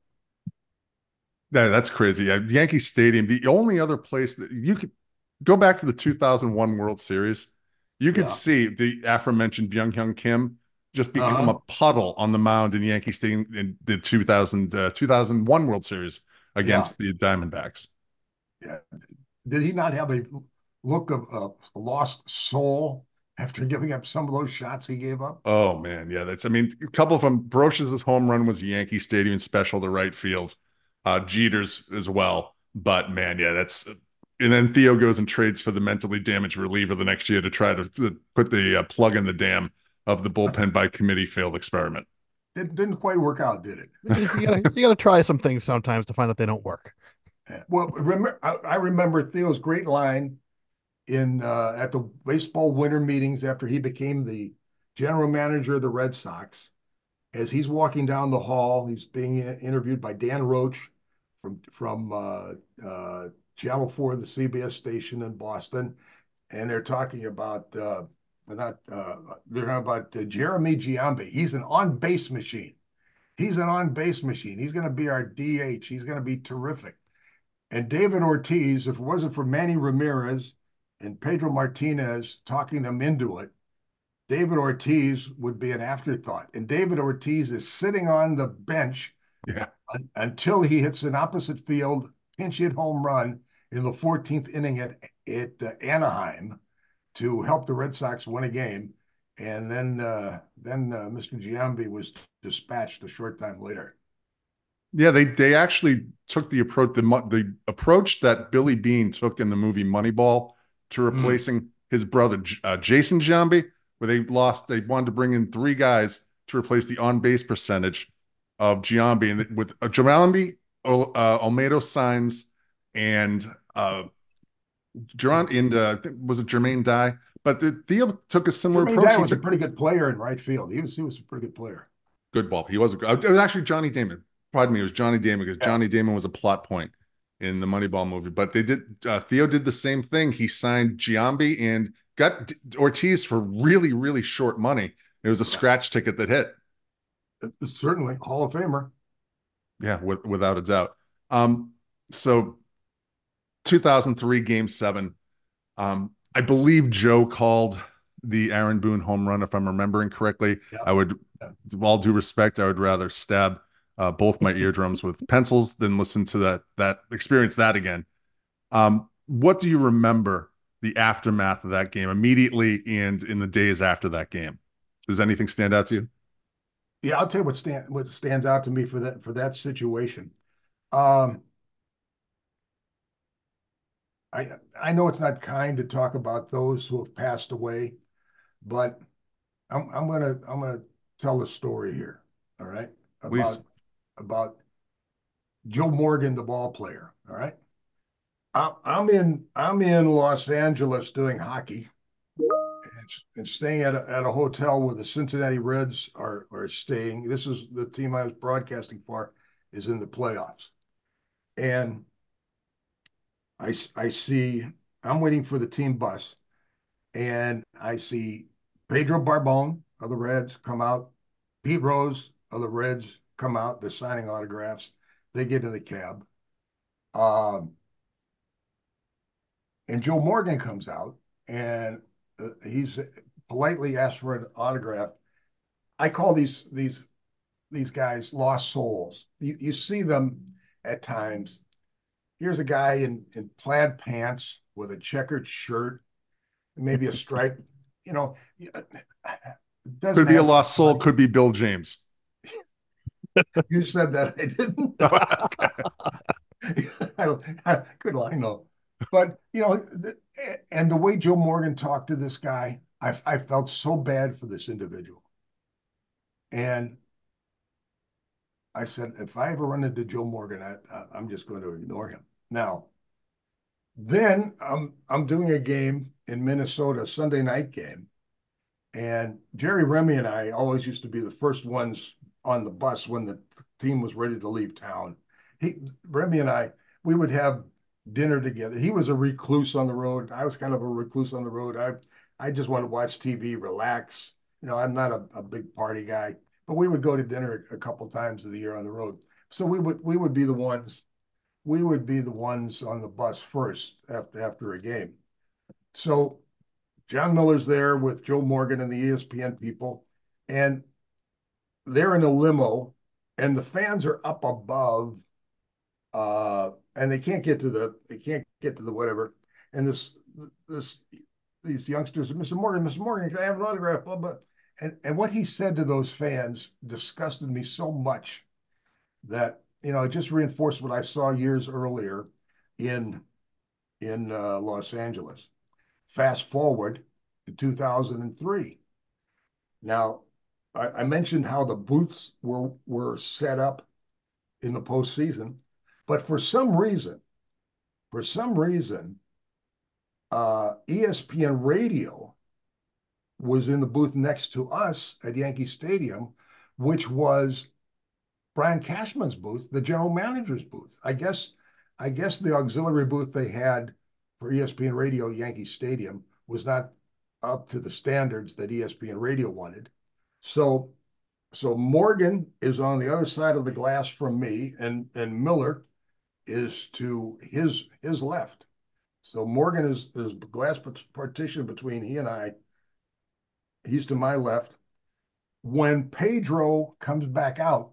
Yeah, that's crazy. Yeah, Yankee Stadium, the only other place that you could go back to the two thousand one World Series. You could Yeah. see the aforementioned Byung Hyun Kim just become Uh-huh. a puddle on the mound in Yankee Stadium in the two thousand, uh, two thousand one World Series Yeah. against the Diamondbacks. Yeah. Did he not have a look of uh, a lost soul after giving up some of those shots he gave up? Oh man, yeah, that's. I mean, a couple of them. Broch's home run was Yankee Stadium special to right field. Uh, Jeter's as well, but man, yeah, that's. And then Theo goes and trades for the mentally damaged reliever the next year to try to, to put the uh, plug in the dam of the bullpen by committee failed experiment. It didn't quite work out, did it? You gotta, you gotta try some things sometimes to find out they don't work. Well, remember, I, I remember Theo's great line in uh, at the baseball winter meetings after he became the general manager of the Red Sox. As he's walking down the hall, he's being interviewed by Dan Roach from from uh, uh, Channel Four, the C B S station in Boston, and they're talking about uh, not uh, they're talking about uh, Jeremy Giambi. He's an on base machine. He's an on base machine. He's going to be our D H. He's going to be terrific. And David Ortiz, if it wasn't for Manny Ramirez and Pedro Martinez talking them into it, David Ortiz would be an afterthought. And David Ortiz is sitting on the bench Yeah. un- until he hits an opposite field pinch hit home run in the fourteenth inning at, at uh, Anaheim to help the Red Sox win a game. And then uh, then uh, Mister Giambi was dispatched a short time later. Yeah, they they actually took the approach the the approach that Billy Beane took in the movie Moneyball to replacing mm. his brother uh, Jason Giambi, where they lost. They wanted to bring in three guys to replace the on base percentage of Giambi, and with uh, Giambi, uh, Olmedo Signs, and uh, Geron and uh, was it Jermaine Dye? But the, Theo took a similar Jermaine approach. Dye was took, a pretty good player in right field. He was he was a pretty good player. Good ball. He was. A, it was actually Johnny Damon. Pardon me, it was Johnny Damon because yeah. Johnny Damon was a plot point in the Moneyball movie. But they did. Uh, Theo did the same thing. He signed Giambi and got Ortiz for really, really short money. It was a scratch ticket that hit. Certainly, Hall of Famer. Yeah, with, without a doubt. Um, so, two thousand three Game Seven. Um, I believe Joe called the Aaron Boone home run, if I'm remembering correctly. Yeah. I would, yeah. with all due respect, I would rather stab uh, both my eardrums with pencils than listen to that, that experience that again. Um, what do you remember the aftermath of that game immediately and in the days after that game? Does anything stand out to you? Yeah, I'll tell you what stand what stands out to me for that for that situation. Um, I I know it's not kind to talk about those who have passed away, but I'm I'm gonna I'm gonna tell a story here. All right, about Please. about Joe Morgan, the ball player. All right, I'm I'm in I'm in Los Angeles doing hockey. And staying at a, at a hotel where the Cincinnati Reds are are staying. This is the team I was broadcasting for, is in the playoffs, and I I see I'm waiting for the team bus, and I see Pedro Barbone of the Reds come out, Pete Rose of the Reds come out. They're signing autographs. They get in the cab, um, and Joe Morgan comes out, and uh, he's politely asked for an autograph. I call these these these guys lost souls. You, you see them at times. Here's a guy in, in plaid pants with a checkered shirt, maybe a stripe. You know, could be a lost soul. Could be Bill James. You said that. I didn't. I don't, I, good line, though. But, you know, and the way Joe Morgan talked to this guy, I, I felt so bad for this individual. And I said, if I ever run into Joe Morgan, I, I'm just going to ignore him. Now, then I'm I'm doing a game in Minnesota, a Sunday night game. And Jerry Remy and I always used to be the first ones on the bus when the team was ready to leave town. He, Remy and I, we would have dinner together. He was a recluse on the road. I was kind of a recluse on the road. I I just want to watch T V, relax. You know, I'm not a, a big party guy, but we would go to dinner a couple times of the year on the road. So we would we would be the ones, we would be the ones on the bus first after after a game. So John Miller's there with Joe Morgan and the E S P N people, and they're in a limo, and the fans are up above, uh, and they can't get to the they can't get to the whatever. And this this these youngsters, Mister Morgan, Mister Morgan, can I have an autograph? Blah blah. And and what he said to those fans disgusted me so much that, you know, it just reinforced what I saw years earlier in in uh, Los Angeles. Fast forward to two thousand three. Now, I, I mentioned how the booths were were set up in the postseason, but for some reason, for some reason, uh, E S P N Radio was in the booth next to us at Yankee Stadium, which was Brian Cashman's booth, the general manager's booth. I guess, I guess the auxiliary booth they had for E S P N Radio Yankee Stadium was not up to the standards that E S P N Radio wanted. So, so Morgan is on the other side of the glass from me, and and Miller is to his his left. So Morgan is is glass partition between he and I. He's to my left. When Pedro comes back out,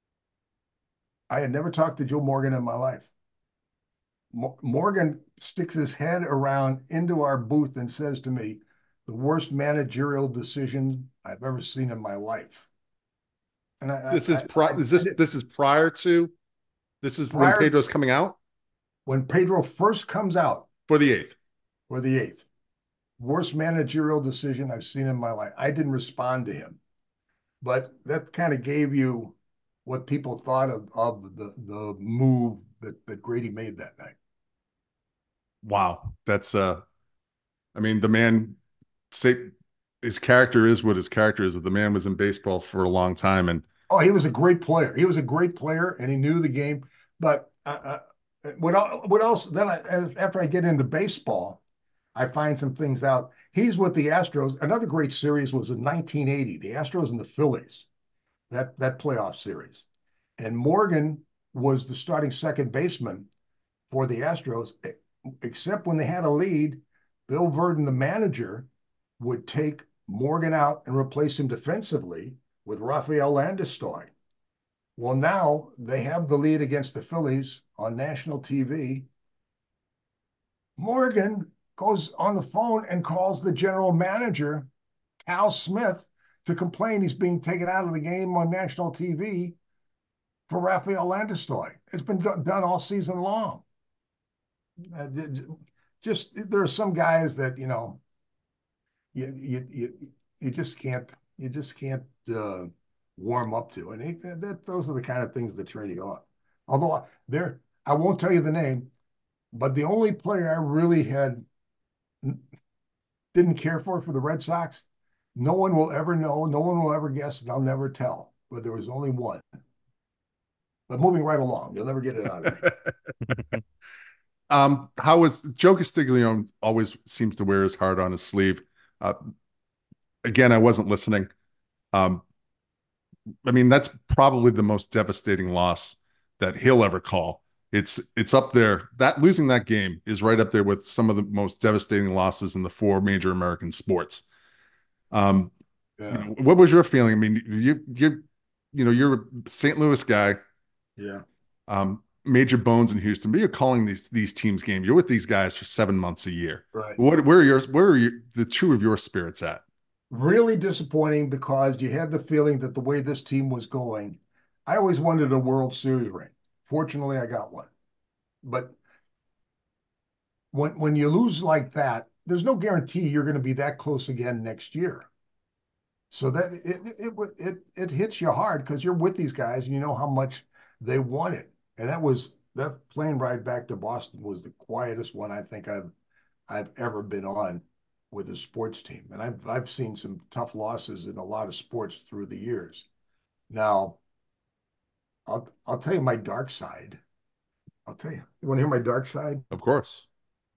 I had never talked to Joe Morgan in my life. Mo- Morgan sticks his head around into our booth and says to me, the worst managerial decision I've ever seen in my life. And I, This I, is I, pri- I is this did- this is prior to this is when Prior- Pedro's coming out when Pedro first comes out for the eighth. for the eighth. Worst managerial decision I've seen in my life. I didn't respond to him, but that kind of gave you what people thought of, of the, the move that, that Grady made that night. Wow, that's uh, I mean, the man, say his character is what his character is. But the man was in baseball for a long time, and Oh, he was a great player. He was a great player, and he knew the game. But uh, uh, what what else? Then I, as, after I get into baseball, I find some things out. He's with the Astros. Another great series was in nineteen eighty, the Astros and the Phillies, that that playoff series. And Morgan was the starting second baseman for the Astros, except when they had a lead. Bill Verdon, the manager, would take Morgan out and replace him defensively with Rafael Landistoi. Well, now they have the lead against the Phillies on national T V. Morgan goes on the phone and calls the general manager, Al Smith, to complain he's being taken out of the game on national T V for Rafael Landistoi. It's been done all season long. Uh, just there are some guys that, you know, you you you, you just can't you just can't uh, warm up to, and he, that those are the kind of things that turn you on. Although there, I won't tell you the name, but the only player I really had didn't care for for the Red Sox, no one will ever know, no one will ever guess, and I'll never tell. But there was only one. But moving right along, you'll never get it out of me. um, how was Joe Castiglione always seems to wear his heart on his sleeve. Uh, again, I wasn't listening. Um, I mean, that's probably the most devastating loss that he'll ever call. It's it's up there. That losing that game is right up there with some of the most devastating losses in the four major American sports. Um, Yeah. you know, what was your feeling? I mean, you you you know, you're a Saint Louis guy. Yeah. Um, major bones in Houston, but you're calling these these teams games. You're with these guys for seven months a year. Right. What where are yours? Where are you, the two of your spirits at? Really disappointing because you had the feeling that the way this team was going, I always wanted a World Series ring. Fortunately, I got one. But when when you lose like that, there's no guarantee you're going to be that close again next year. So that it it it it, it hits you hard because you're with these guys and you know how much they want it. And that was that plane ride back to Boston was the quietest one I think I've I've ever been on with a sports team. And I've I've seen some tough losses in a lot of sports through the years. Now, I'll I'll tell you my dark side. I'll tell you. You want to hear my dark side? Of course.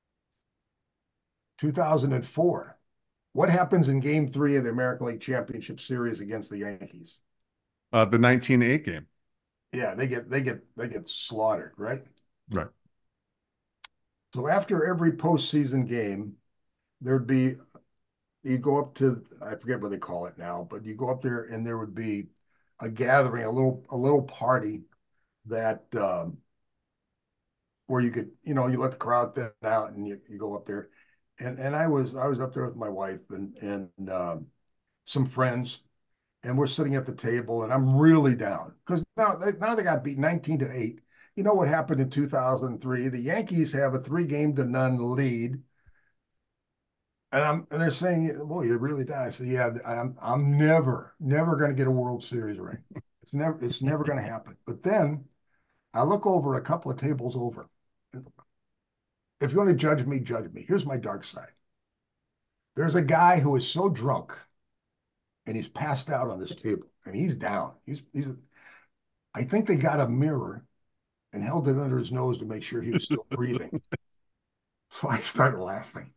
two thousand four. What happens in game three of the American League Championship Series against the Yankees? Uh, the nineteen eight game. Yeah, they get they get they get slaughtered, right? Right. So after every postseason game, there'd be you go up to, I forget what they call it now, but you go up there and there would be a gathering, a little a little party that um, where you could, you know, you let the crowd thin out and you, you go up there. And and I was I was up there with my wife and and um, some friends, and we're sitting at the table, and I'm really down because now they, now they got beat nineteen to eight. You know what happened in two thousand three? The Yankees have a three game to none lead, and I'm and they're saying, "Boy, you're really down." I said, "Yeah, I'm I'm never never going to get a World Series ring. It's never it's never going to happen." But then I look over a couple of tables over. If you want to judge me, judge me. Here's my dark side. There's a guy who is so drunk and he's passed out on this table and he's down. He's he's I think they got a mirror and held it under his nose to make sure he was still breathing. So I started laughing.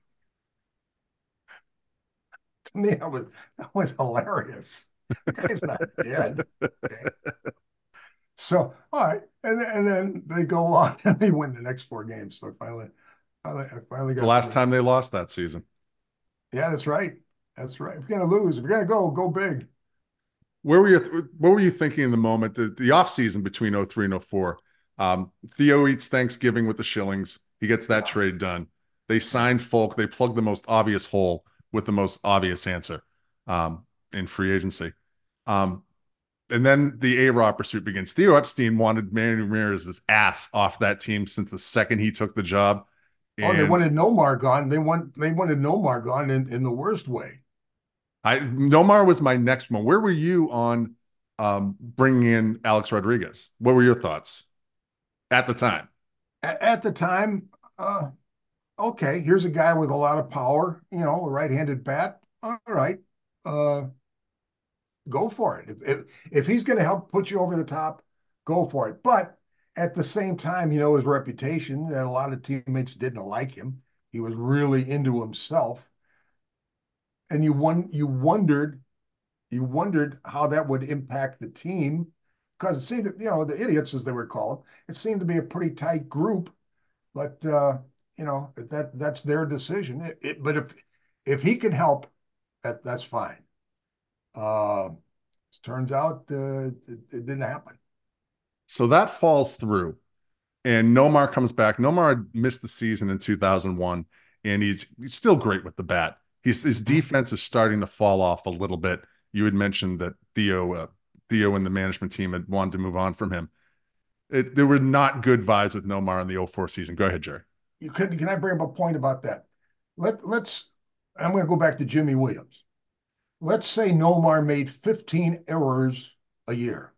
To me, that was that was hilarious. The guy's not dead. Okay. So all right, and then, and then they go on and they win the next four games. So I finally, finally I finally got The last through. time they lost that season. Yeah, that's right. That's right. If you're gonna lose, if you're gonna go, go big. Where were you? What were you thinking in the moment? The, the off season between oh three and oh four. Um, Theo eats Thanksgiving with the Shillings. He gets that Yeah. trade done. They signed Folk. They plugged the most obvious hole with the most obvious answer um, in free agency. Um, and then the A-Rod pursuit begins. Theo Epstein wanted Manny Ramirez's ass off that team since the second he took the job. Oh, they And wanted Nomar gone. They want they wanted Nomar gone in, in the worst way. I Nomar was my next one. Where were you on um, bringing in Alex Rodriguez? What were your thoughts at the time? At, at the time, uh, okay, here's a guy with a lot of power, you know, a right-handed bat. All right, uh, go for it. If if, if he's going to help put you over the top, go for it. But at the same time, you know, his reputation, and a lot of teammates didn't like him. He was really into himself, and you won you wondered you wondered how that would impact the team because it seemed, you know, the idiots as they were called, it seemed to be a pretty tight group. But uh, you know, that that's their decision. It, it, but if if he can help, that that's fine. Uh, it turns out uh, it, it didn't happen. So that falls through, and Nomar comes back. Nomar missed the season in two thousand one, and he's, he's still great with the bat. He's, his defense is starting to fall off a little bit. You had mentioned that Theo, uh, Theo and the management team had wanted to move on from him. It, there were not good vibes with Nomar in the oh four season. Go ahead, Jerry. You could can I bring up a point about that? Let let's I'm going to go back to Jimy Williams. Let's say Nomar made fifteen errors a year.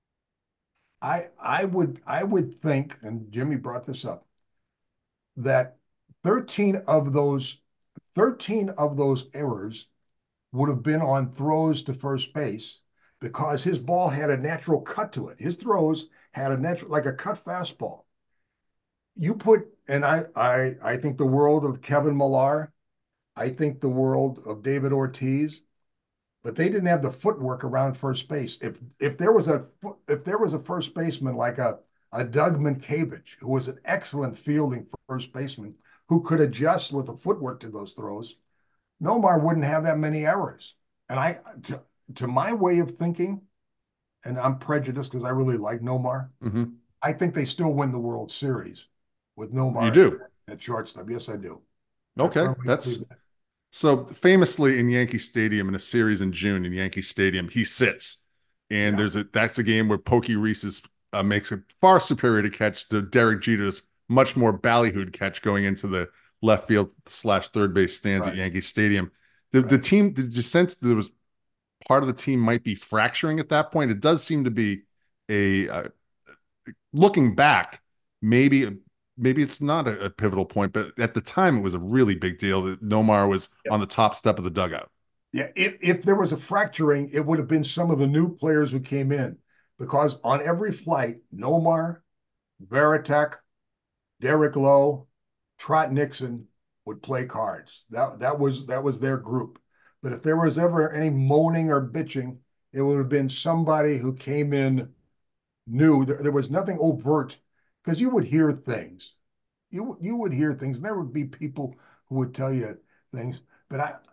I I would I would think, and Jimmy brought this up, that thirteen of those thirteen of those errors would have been on throws to first base because his ball had a natural cut to it. His throws had a natural, like a cut fastball. You put, and I I I think the world of Kevin Millar. I think the world of David Ortiz, but they didn't have the footwork around first base. If if there was a if there was a first baseman like a a Doug Mientkiewicz, who was an excellent fielding first baseman, who could adjust with the footwork to those throws, Nomar wouldn't have that many errors. And I, to, to my way of thinking, and I'm prejudiced because I really like Nomar, Mm-hmm. I think they still win the World Series with Nomar You do? at, at shortstop. Yes, I do. I Okay, firmly that's believe that. so famously in Yankee Stadium in a series in June in Yankee Stadium, he sits, and Yeah. there's a that's a game where Pokey Reese's uh, makes a far superior to catch to Derek Jeter's much more ballyhooed catch going into the left field slash third base stands Right. at Yankee Stadium. The the Right. team, did you sense there was part of the team might be fracturing at that point? It does seem to be a uh, looking back, maybe maybe it's not a, a pivotal point, but at the time it was a really big deal that Nomar was Yeah. on the top step of the dugout. Yeah, if, if there was a fracturing, it would have been some of the new players who came in because on every flight, Nomar, Veritek, Derek Lowe, Trot Nixon would play cards. That that was that was their group. But if there was ever any moaning or bitching, it would have been somebody who came in new. There, there was nothing overt because you would hear things. You you would hear things. And there would be people who would tell you things. But I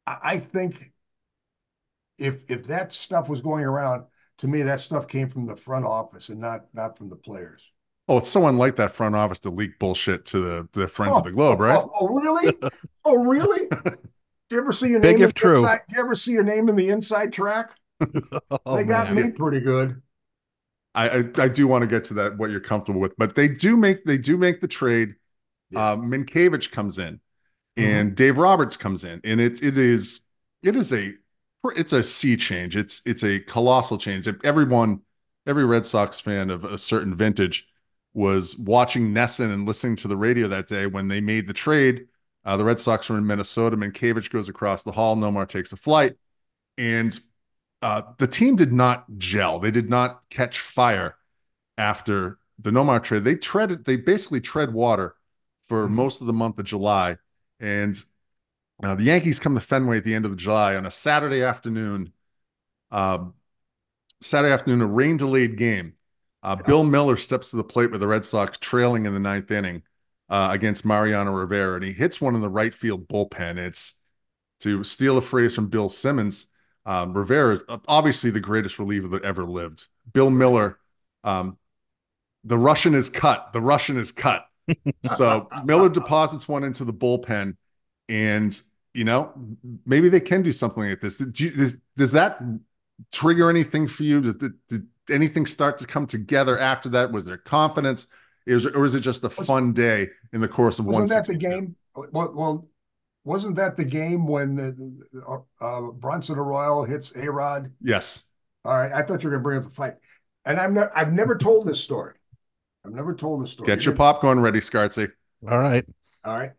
I, I think if if that stuff was going around, to me, that stuff came from the front office and not not from the players. Oh, it's so unlike that front office to leak bullshit to the, the friends of the Oh, globe, oh, right? oh, oh, really? Oh, really? Do you ever see your Big name in if the true. inside? Do you ever see your name in the inside track? Oh They got man. me pretty good. I, I I do want to get to that what you're comfortable with, but they do make they do make the trade. Yeah. Uh, Minkiewicz comes in, Mhm. and Dave Roberts comes in, and it it is it is a it's a sea change. It's it's a colossal change. Everyone, every Red Sox fan of a certain vintage was watching Nesson and listening to the radio that day when they made the trade. Uh, the Red Sox were in Minnesota. Minkiewicz goes across the hall. Nomar takes a flight, and uh, the team did not gel. They did not catch fire after the Nomar trade. They treaded. They basically tread water for Mhm. most of the month of July, and uh, the Yankees come to Fenway at the end of July on a Saturday afternoon. Um, Saturday afternoon, a rain delayed game. Uh, Yeah. Bill Miller steps to the plate with the Red Sox trailing in the ninth inning uh, against Mariano Rivera, and he hits one in the right field bullpen. It's to steal a phrase from Bill Simmons. Um, Rivera is obviously the greatest reliever that ever lived. Bill Miller, um, the Russian is cut. The Russian is cut. So Miller deposits one into the bullpen, and you know maybe they can do something like this. Did you, does, does that trigger anything for you? Does, did, did anything start to come together after that? Was there confidence, is, or is it just a Was, fun day in the course of wasn't that the one sixty-two? game? Well, well, wasn't that the game when the, uh, Bronson Arroyo hits A-Rod? Yes. All right, I thought you were going to bring up the fight, and I'm not. I've never told this story. I've never told this story. Get your popcorn ready, Scartsy. All right. All right.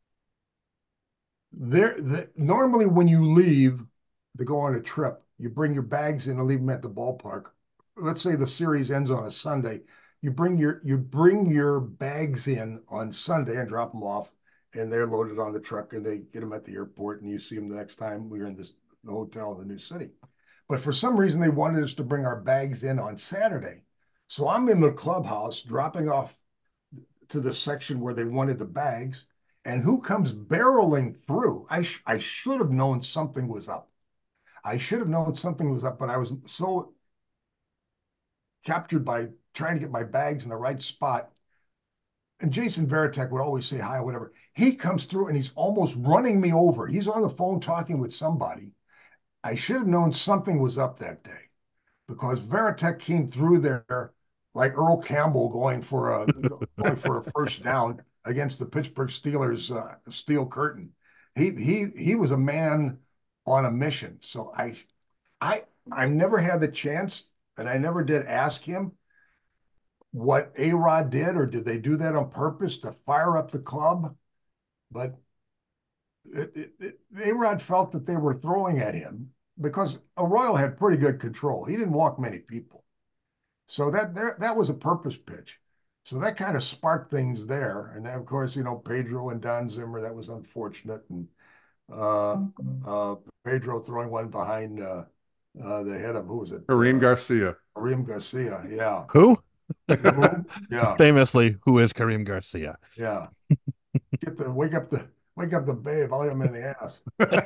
There, the, normally when you leave to go on a trip, you bring your bags in and leave them at the ballpark. Let's say the series ends on a Sunday. You bring your you bring your bags in on Sunday and drop them off, and they're loaded on the truck, and they get them at the airport, and you see them the next time we're in this the hotel in the new city. But for some reason, they wanted us to bring our bags in on Saturday. So I'm in the clubhouse dropping off to the section where they wanted the bags. And who comes barreling through? I, sh- I should have known something was up. I should have known something was up, but I was so captured by trying to get my bags in the right spot. And Jason Varitek would always say hi, whatever. He comes through and he's almost running me over. He's on the phone talking with somebody. I should have known something was up that day because Varitek came through there like Earl Campbell going for a going for a first down against the Pittsburgh Steelers uh, steel curtain. He he he was a man on a mission. So I I I never had the chance, and I never did ask him what A-Rod did, or did they do that on purpose to fire up the club? But it, it, it, A-Rod felt that they were throwing at him because Arroyo had pretty good control. He didn't walk many people. So that there that was a purpose pitch. So that kind of sparked things there. And then, of course, you know, Pedro and Don Zimmer, that was unfortunate. And uh, uh, Pedro throwing one behind uh, uh, the head of, who was it? Kareem Uh, Garcia. Kareem Garcia. Yeah. Who? Who? Yeah. Famously, who is Kareem Garcia? Yeah. Get the wake up the wake up the babe. I'll hit him in the ass.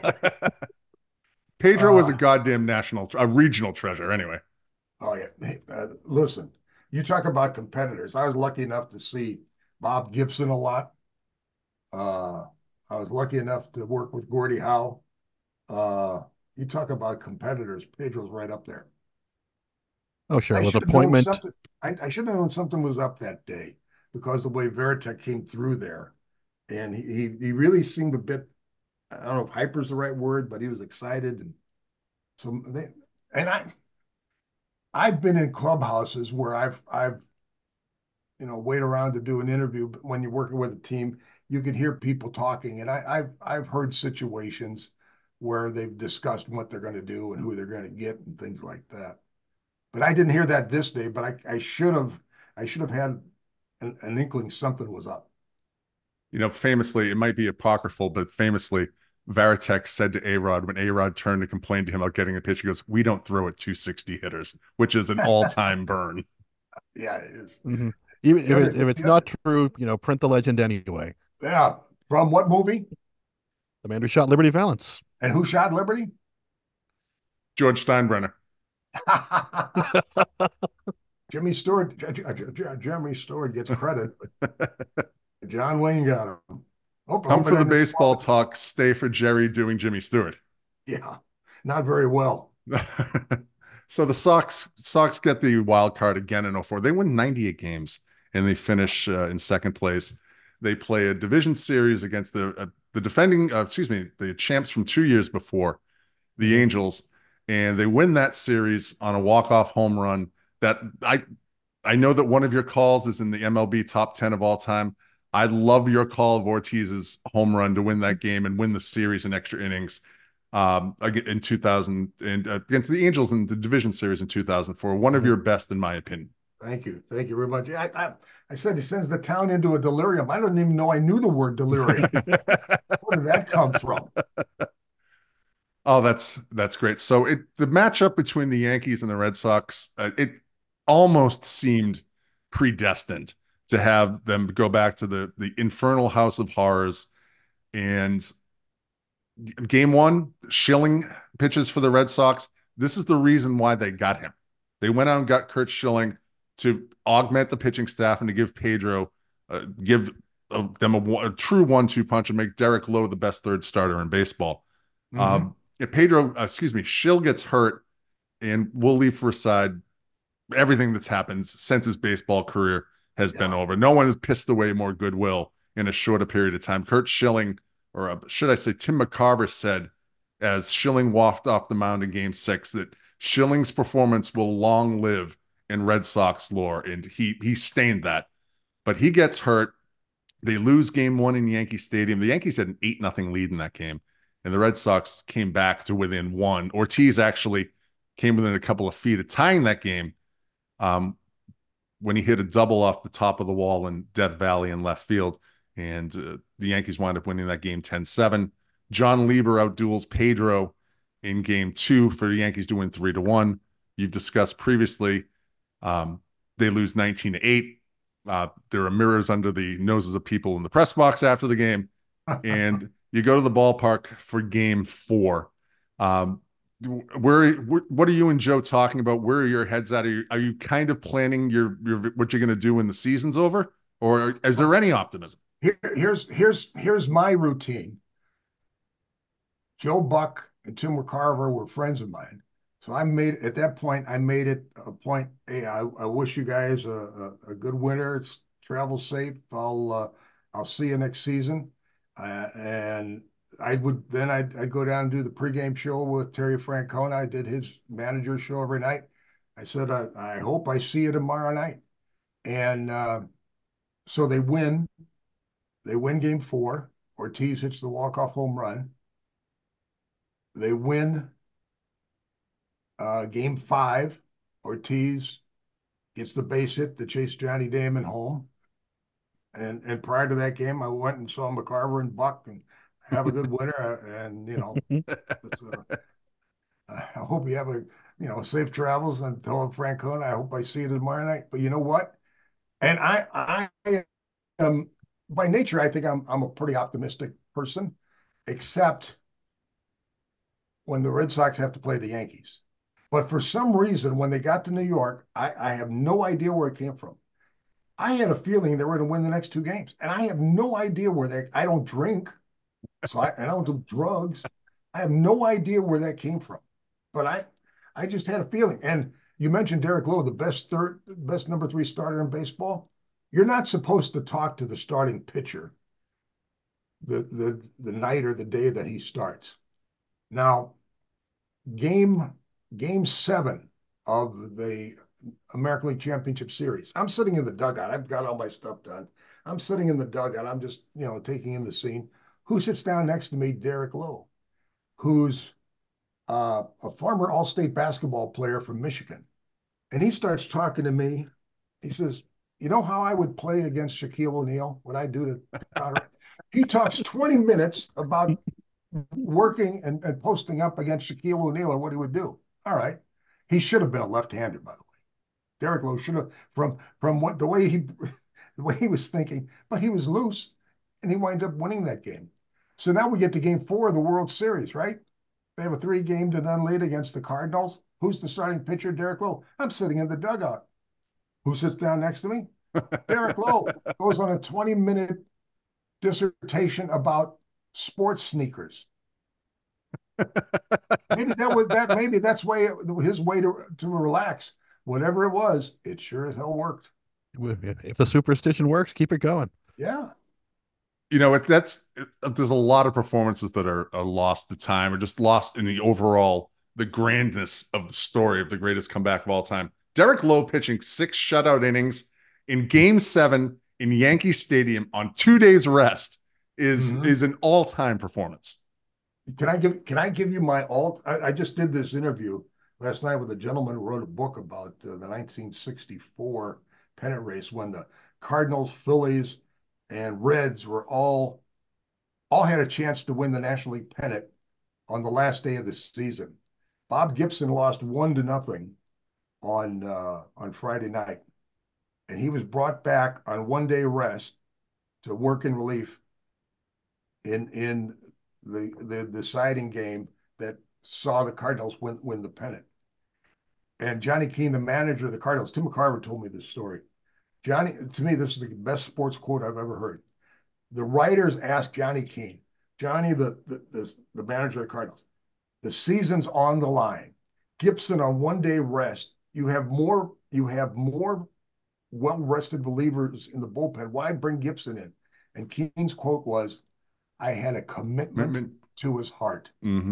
Pedro was a Uh, goddamn national, a regional treasure anyway. Oh yeah. Hey, uh, listen, you talk about competitors. I was lucky enough to see Bob Gibson a lot. Uh, I was lucky enough to work with Gordie Howe. Uh, you talk about competitors. Pedro's right up there. Oh, sure. I With should have known appointment. something. I, I should have known something was up that day because the way Varitek came through there, and he he, he really seemed a bit. I don't know if hyper's the right word, but he was excited, and so they and I I've been in clubhouses where I've I've you know wait around to do an interview, but when you're working with a team, you can hear people talking, and I, I've I've heard situations where they've discussed what they're going to do and who they're going to get and things like that. But I didn't hear that this day. But I I should have I should have had an, an inkling something was up. You know, famously, it might be apocryphal, but famously, Varitek said to A-Rod when A-Rod turned to complain to him about getting a pitch, he goes, "We don't throw at two sixty hitters," which is an all-time burn. Yeah, it is. Mhm. Even if The other, it's if it's the other, not true, you know, print the legend anyway. yeah. From what movie? The man who shot Liberty Valance. And who shot Liberty? George Steinbrenner. Jimmy Stewart, Jeremy Stewart gets credit, but John Wayne got him. Hope, Come hope for it the ended baseball well. talk, stay for Jerry doing Jimmy Stewart. Yeah, not very well. So the Sox Sox get the wild card again in oh four. They win ninety-eight games and they finish uh, in second place. They play a division series against the uh, the defending, uh, excuse me, the champs from two years before, the Angels, and they win that series on a walk-off home run. That I I know that one of your calls is in the M L B top ten of all time. I love your call of Ortiz's home run to win that game and win the series in extra innings um, in two thousand and uh, against the Angels in the division series in two thousand four. One of your best, in my opinion. Thank you. Thank you very much. I, I, I said he sends the town into a delirium. I don't even know I knew the word delirium. Where did that come from? Oh, that's that's great. So it the matchup between the Yankees and the Red Sox, uh, it almost seemed predestined to have them go back to the the infernal house of horrors. And game one, Schilling pitches for the Red Sox. This is the reason why they got him. They went out and got Curt Schilling to augment the pitching staff and to give Pedro, uh, give uh, them a, a true one two punch and make Derek Lowe the best third starter in baseball. Mm-hmm. Um, if Pedro, uh, excuse me, Schill gets hurt, and we'll leave for aside everything that's happened since his baseball career has yeah. been over. No one has pissed away more goodwill in a shorter period of time. Curt Schilling, or uh, should I say Tim McCarver, said as Schilling wafted off the mound in game six that Schilling's performance will long live in Red Sox lore, and he he stained that. But he gets hurt. They lose game one in Yankee Stadium. The Yankees had an eight nothing lead in that game, and the Red Sox came back to within one. Ortiz actually came within a couple of feet of tying that game um, when he hit a double off the top of the wall in Death Valley in left field, and uh, the Yankees wind up winning that game ten seven. John Lieber outduels Pedro in game two for the Yankees to win three to one. You've discussed previously, um, they lose nineteen to eight. Uh, there are mirrors under the noses of people in the press box after the game. And you go to the ballpark for game four. Um, where, where, what are you and Joe talking about? Where are your heads at? Are you, are you kind of planning your, your what you're going to do when the season's over? Or is there any optimism? Here, here's, here's, here's my routine. Joe Buck and Tim McCarver were friends of mine. So I made, at that point, I made it a point. Hey, I, I wish you guys a, a, a good winter. It's, travel safe. I'll, uh, I'll see you next season. Uh, and I would, then I'd, I'd go down and do the pregame show with Terry Francona. I did his manager show every night. I said, I, I hope I see you tomorrow night. And uh, so they win. They win game four. Ortiz hits the walk-off home run. They win uh, game five. Ortiz gets the base hit to chase Johnny Damon home. And and prior to that game, I went and saw McCarver and Buck and have a good winter. And, you know, uh, I hope you have a, you know, safe travels and tell Francona, I hope I see you tomorrow night. But you know what? And I, I am, by nature, I think I'm, I'm a pretty optimistic person, except when the Red Sox have to play the Yankees. But for some reason, when they got to New York, I, I have no idea where it came from. I had a feeling they were going to win the next two games, and I have no idea where they. I don't drink, so I, I don't do drugs. I have no idea where that came from, but I, I just had a feeling. And you mentioned Derek Lowe, the best third, best number three starter in baseball. You're not supposed to talk to the starting pitcher the the the night or the day that he starts. Now, game game seven of the American League Championship Series. I'm sitting in the dugout. I've got all my stuff done. I'm sitting in the dugout. I'm just, you know, taking in the scene. Who sits down next to me? Derek Lowe, who's uh, a former All-State basketball player from Michigan. And he starts talking to me. He says, you know how I would play against Shaquille O'Neal? What I do to counter it? He talks twenty minutes about working and, and posting up against Shaquille O'Neal and what he would do. All right. He should have been a left-hander, by the way. Derek Lowe should have, from from what the way he the way he was thinking, but he was loose, and he winds up winning that game. So now we get to game four of the World Series, right? They have a three-game to none lead against the Cardinals. Who's the starting pitcher? Derek Lowe. I'm sitting in the dugout. Who sits down next to me? Derek Lowe goes on a twenty-minute dissertation about sports sneakers. Maybe that was that. Maybe that's way his way to to relax. Whatever it was, it sure as hell worked. If the superstition works, keep it going. Yeah. You know, it, that's it, there's a lot of performances that are, are lost to time or just lost in the overall the grandness of the story of the greatest comeback of all time. Derek Lowe pitching six shutout innings in Game Seven in Yankee Stadium on two days rest is mm-hmm. is an all time performance. Can I give Can I give you my alt? I, I just did this interview last night with a gentleman who wrote a book about uh, the nineteen sixty-four pennant race when the Cardinals, Phillies, and Reds were all all had a chance to win the National League pennant on the last day of the season. Bob Gibson lost one to nothing on uh, on Friday night, and he was brought back on one day rest to work in relief in in the the deciding game that saw the Cardinals win win the pennant. And Johnny Keane, the manager of the Cardinals, Tim McCarver told me this story. Johnny, to me, this is the best sports quote I've ever heard. The writers asked Johnny Keane, Johnny, the the, the, the manager of the Cardinals, the season's on the line. Gibson on one day rest. You have more. You have more well-rested relievers in the bullpen. Why bring Gibson in? And Keane's quote was, "I had a commitment, commitment. to his heart." Mm-hmm.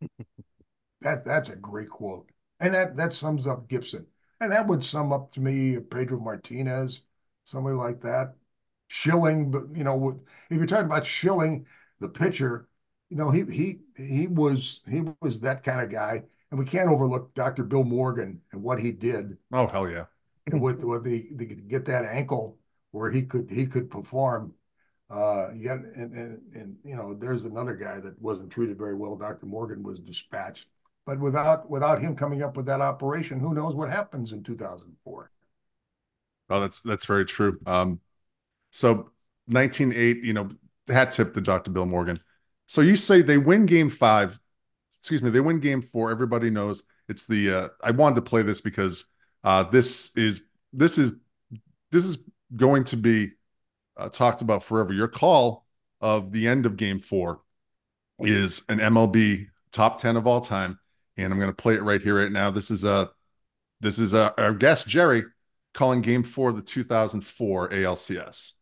That that's a great quote, and that that sums up Gibson. And that would sum up to me Pedro Martinez, somebody like that. Schilling, but you know, if you're talking about Schilling, the pitcher, you know, he he he was he was that kind of guy. And we can't overlook Doctor Bill Morgan and what he did. Oh hell yeah! And with with the, the get that ankle where he could he could perform. Uh, yet and, and and you know, there's another guy that wasn't treated very well. Doctor Morgan was dispatched. But without without him coming up with that operation, who knows what happens in two thousand four? Oh, that's that's very true. Um, so nineteen oh eight, you know, hat tip to Doctor Bill Morgan. So you say they win Game Five, excuse me, they win Game Four. Everybody knows it's the. Uh, I wanted to play this because uh, this is this is this is going to be uh, talked about forever. Your call of the end of Game Four is an M L B top ten of all time. And I'm going to play it right here, right now. This is a, this is a, our guest Jerry calling Game Four of the two thousand four A L C S.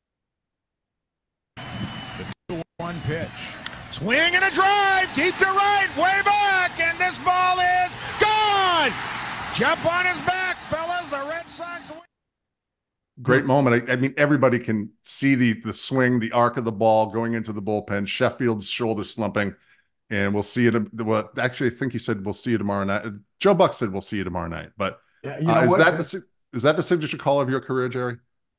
The two one pitch, swing and a drive, deep to right, way back, and this ball is gone. Jump on his back, fellas. The Red Sox win. Great moment. I, I mean, everybody can see the the swing, the arc of the ball going into the bullpen. Sheffield's shoulder slumping. And we'll see it. Well, actually, I think he said we'll see you tomorrow night. Joe Buck said we'll see you tomorrow night. But yeah, you know uh, is what? that the is that the signature call of your career, Jerry?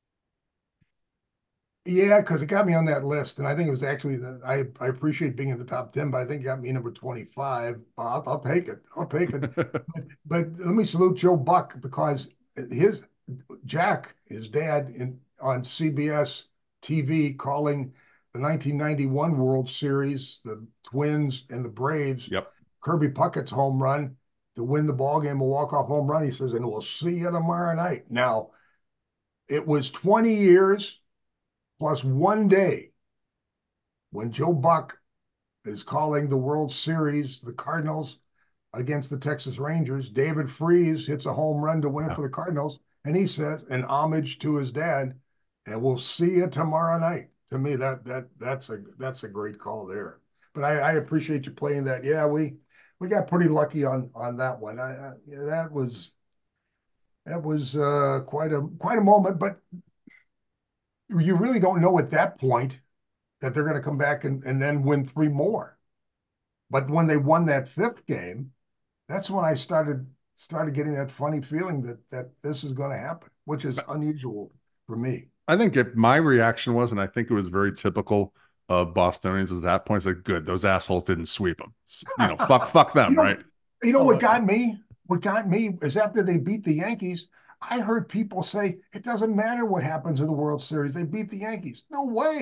Yeah, because it got me on that list, and I think it was actually the, I I appreciate being in the top ten, but I think it got me number twenty-five. I'll, I'll take it. I'll take it. but, but let me salute Joe Buck because his Jack, his dad, in on C B S T V calling the nineteen ninety-one World Series, the Twins and the Braves. Yep. Kirby Puckett's home run to win the ball game, a walk-off home run. He says, and we'll see you tomorrow night. Now, it was twenty years plus one day when Joe Buck is calling the World Series, the Cardinals against the Texas Rangers. David Freese hits a home run to win it yeah. for the Cardinals. And he says, an homage to his dad, and we'll see you tomorrow night. To me, that that that's a that's a great call there. But I, I appreciate you playing that. Yeah, we we got pretty lucky on on that one. I, I yeah, that was that was uh, quite a quite a moment. But you really don't know at that point that they're going to come back and, and then win three more. But when they won that fifth game, that's when I started started getting that funny feeling that that this is going to happen, which is unusual for me. I think if my reaction was, and I think it was very typical of Bostonians at that point, it's like, good, those assholes didn't sweep them. You know, fuck, fuck them, you know, right? You know what got me? What got me is after they beat the Yankees, I heard people say, it doesn't matter what happens in the World Series. They beat the Yankees. No way.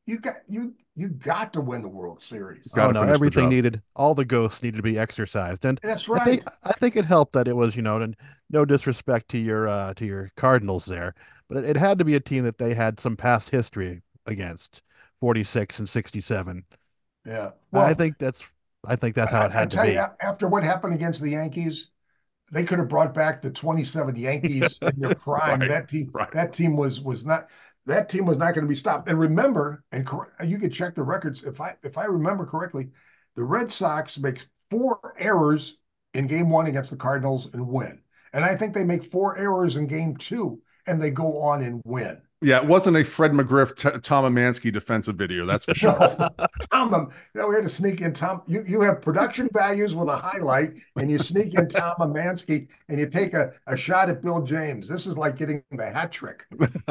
you got you you got to win the World Series. Got Oh to no, finish the everything job. needed, all the ghosts needed to be exercised, and That's I think right. I think it helped that it was, you know, and no disrespect to your uh, to your Cardinals there, but it, it had to be a team that they had some past history against, forty-six and sixty-seven. Yeah. I Well, think that's I think that's how I, it I had to tell you, be. a- after what happened against the Yankees, they could have brought back the twenty-seven Yankees in their prime. Right, That team, right. that team was was not that team was not going to be stopped. And remember, and cor- you could check the records if I if I remember correctly, the Red Sox make four errors in game one against the Cardinals and win. And I think they make four errors in game two and they go on and win. Yeah, it wasn't a Fred McGriff, T- Tom Amansky defensive video, that's for sure. No, Tom, um, you know, we had to sneak in Tom. You you have production values with a highlight, and you sneak in Tom Amansky, and you take a, a shot at Bill James. This is like getting the hat trick.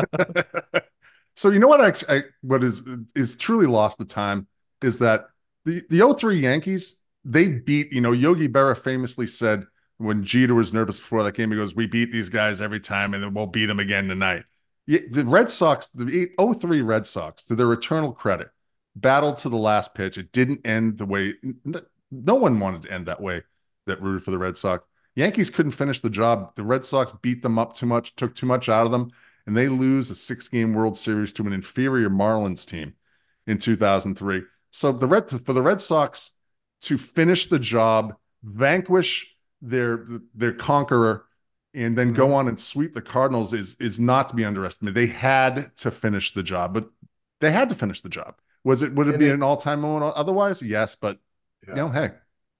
So you know what actually I, what is is truly lost the time is that the the oh three Yankees, they beat, you know, Yogi Berra famously said when Jeter was nervous before that game, he goes, "We beat these guys every time, and then we'll beat them again tonight." Yeah, the Red Sox, the oh three Red Sox, to their eternal credit, battled to the last pitch. It didn't end the way no one wanted to end that way that rooted for the Red Sox. Yankees couldn't finish the job. The Red Sox beat them up too much, took too much out of them, and they lose a six-game World Series to an inferior Marlins team in two thousand three. So the Red for the Red Sox to finish the job, vanquish their their conqueror, and then go on and sweep the Cardinals is is not to be underestimated. They had to finish the job, but they had to finish the job. Was it would it And be they- an all-time moment otherwise? Yes, but you know, hey,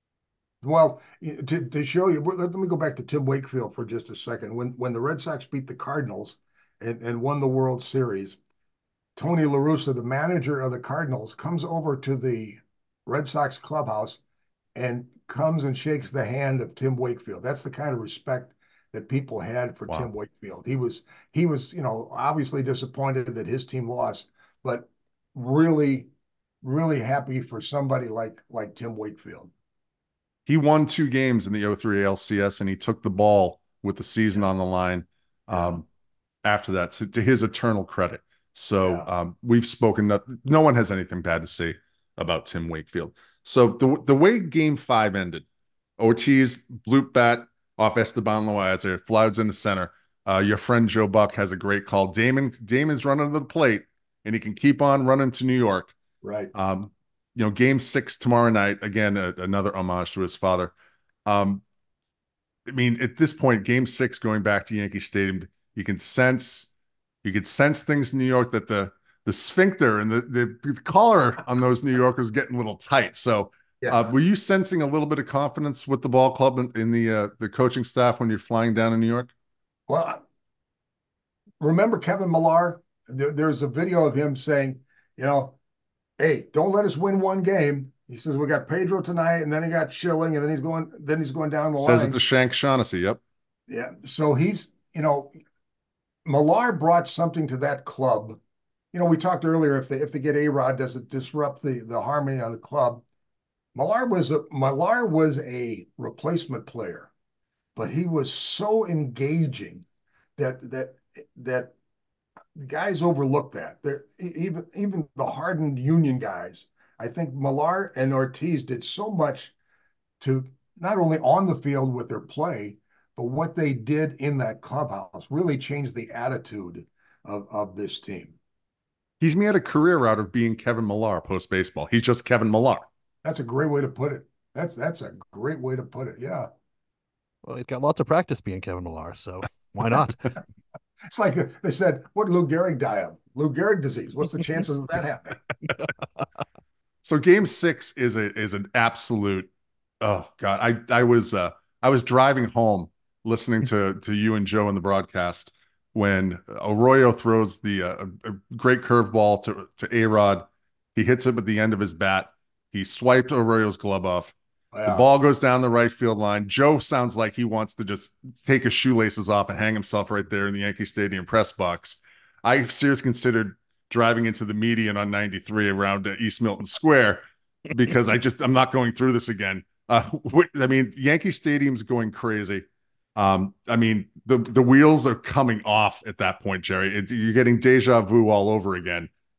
Well, to, to show you, let me go back to Tim Wakefield for just a second. When when the Red Sox beat the Cardinals and, and won the World Series, Tony La Russa, the manager of the Cardinals, comes over to the Red Sox clubhouse and comes and shakes the hand of Tim Wakefield. That's the kind of respect that people had for Wow. Tim Wakefield. He was he was, you know, obviously disappointed that his team lost, but really, really happy for somebody like like Tim Wakefield. he won two games in the oh three A L C S, and he took the ball with the season on the line um, after that, to, to his eternal credit. So Yeah. um, we've spoken. No, no one has anything bad to say about Tim Wakefield. So the the way Game Five ended, Ortiz bloop bat off Esteban Loaiza, flies in the center. Uh, your friend Joe Buck has a great call. Damon Damon's running to the plate, and he can keep on running to New York. Right. Um, you know, Game Six tomorrow night. Again, a, another homage to his father. Um, I mean, at this point, Game Six going back to Yankee Stadium, you can sense, you could sense things in New York that the the sphincter and the the, the collar on those New Yorkers getting a little tight. So, Yeah. uh, were you sensing a little bit of confidence with the ball club and in the uh, the coaching staff when you're flying down in New York? Well, remember Kevin Millar? There, there's a video of him saying, you know, hey, don't let us win one game. He says we got Pedro tonight, and then he got Schilling, and then he's going, then he's going down the Says line. it to Shank Shaughnessy. Yep. Yeah. So he's, you know, Millar brought something to that club. You know, we talked earlier if they if they get A-Rod, does it disrupt the the harmony on the club? Millar was a Millar was a replacement player, but he was so engaging that that that guys overlook that. They're, even even the hardened Union guys. I think Millar and Ortiz did so much to not only on the field with their play, but what they did in that clubhouse really changed the attitude of, of this team. He's made a career out of being Kevin Millar post baseball. He's just Kevin Millar. That's a great way to put it. That's that's a great way to put it. Yeah. Well, he's got lots of practice being Kevin Millar, so why not? It's like they said, what did Lou Gehrig die of? Lou Gehrig disease. What's the chances of that happening? So Game Six is a is an absolute. Oh God, I I was uh, I was driving home listening to to you and Joe in the broadcast when Arroyo throws the uh, a great curveball to to A-Rod. He hits it with the end of his bat. He swiped Arroyo's glove off. Yeah. The ball goes down the right field line. Joe sounds like he wants to just take his shoelaces off and hang himself right there in the Yankee Stadium press box. I seriously considered driving into the median on ninety-three around uh, East Milton Square because I just I'm not going through this again. Uh, what, I mean, Yankee Stadium's going crazy. Um, I mean, the the wheels are coming off at that point, Jerry. It, you're getting deja vu all over again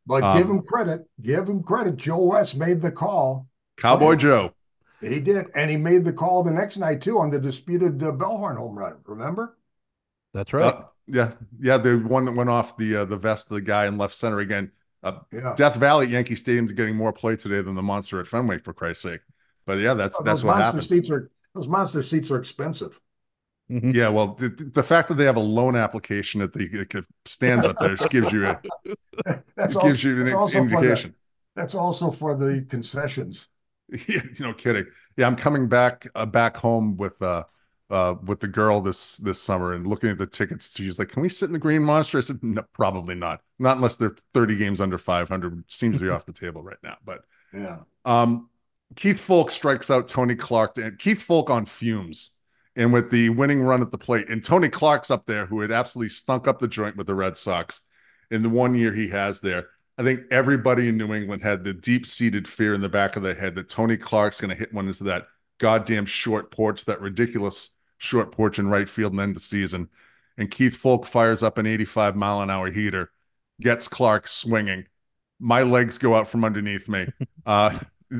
But give Um, him credit. Give him credit. Joe West made the call. Cowboy Okay. Joe. He did, and he made the call the next night too on the disputed uh, Bellhorn home run. Remember? That's right. Uh, yeah, yeah, the one that went off the uh, the vest of the guy in left center again. Uh, Yeah. Death Valley at Yankee Stadium is getting more play today than the monster at Fenway, for Christ's sake. But yeah, that's Oh, that's those what monster happened. seats are those monster seats are expensive. Mhm. Yeah, well, the, the fact that they have a loan application that the it stands up there just gives you a That's it gives also you an that's ex- also for the indication. that's also for the concessions. Yeah, you know, kidding. Yeah, I'm coming back uh, back home with uh uh with the girl this this summer and looking at the tickets. She's like, "Can we sit in the Green Monster?" I said, "No, probably not. Not unless they're thirty games under five hundred, which seems to be off the table right now." But Yeah. um, Keith Folk strikes out Tony Clark, and Keith Folk on fumes, and with the winning run at the plate, and Tony Clark's up there, who had absolutely stunk up the joint with the Red Sox in the one year he has there. I think everybody in New England had the deep-seated fear in the back of their head that Tony Clark's going to hit one into that goddamn short porch, that ridiculous short porch in right field and end the season. And Keith Folk fires up an eighty-five mile an hour heater, gets Clark swinging. My legs go out from underneath me. Uh,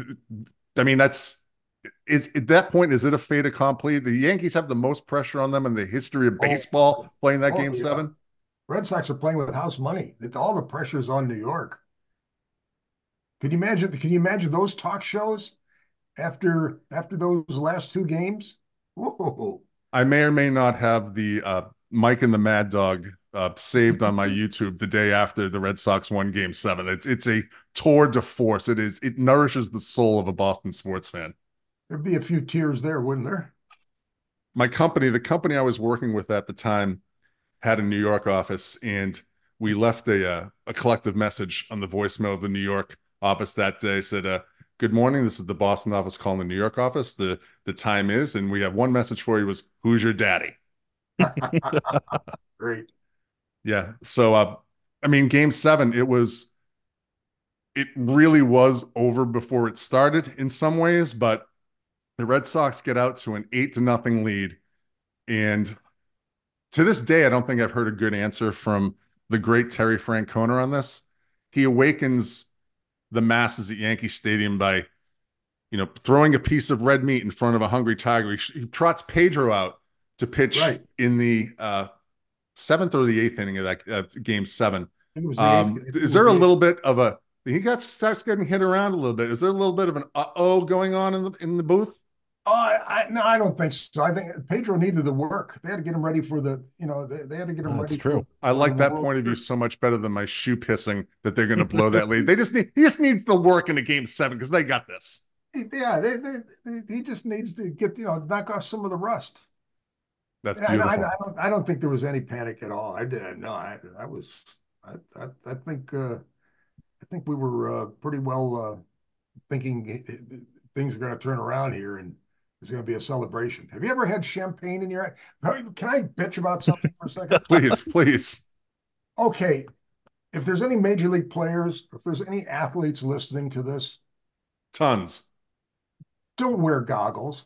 I mean, that's is at that point, is it a fait accompli? The Yankees have the most pressure on them in the history of baseball Oh, playing that oh, game yeah. seven. Red Sox are playing with house money. It, all the pressure's on New York. Can you imagine? Can you imagine those talk shows after after those last two games? Whoa. I may or may not have the uh, Mike and the Mad Dog uh, saved on my YouTube the day after the Red Sox won Game Seven. It's it's a tour de force. It is. It nourishes the soul of a Boston sports fan. There'd be a few tears there, wouldn't there? My company, the company I was working with at the time, had a New York office, and we left a uh, a collective message on the voicemail of the New York office that day. Said, uh, "Good morning. This is the Boston office calling the New York office. The the time is, and we have one message for you. Was who's your daddy?" Great. Yeah. So, uh, I mean, Game Seven, it was, it really was over before it started in some ways, but the Red Sox get out to an eight to nothing lead, and to this day, I don't think I've heard a good answer from the great Terry Francona on this. He awakens the masses at Yankee Stadium by, you know, throwing a piece of red meat in front of a hungry tiger. He, he trots Pedro out to pitch Right. in the uh, seventh or the eighth inning of that uh, game seven. It was the Um, eighth- it is was there a the little bit of a he got starts getting hit around a little bit? Is there a little bit of an uh oh going on in the in the booth? Oh, I, I no, I don't think so. I think Pedro needed the work. They had to get him ready for the, you know, they, they had to get him That's ready. true. For, I for like the that World point of view Series. so much better than my shoe pissing that they're going to blow that lead. They just need he just needs the work in the game seven because they got this. Yeah, they, they, they, he just needs to get, you know, knock off some of the rust. That's Yeah, I, beautiful. I, don't, I don't think there was any panic at all. I did no, I, I was, I, I, I think, uh, I think we were uh, pretty well uh, thinking things are going to turn around here and there's going to be a celebration. Have you ever had champagne in your? Can I bitch about something for a second? Please, please. Okay, if there's any major league players, if there's any athletes listening to this, Tons. don't wear goggles.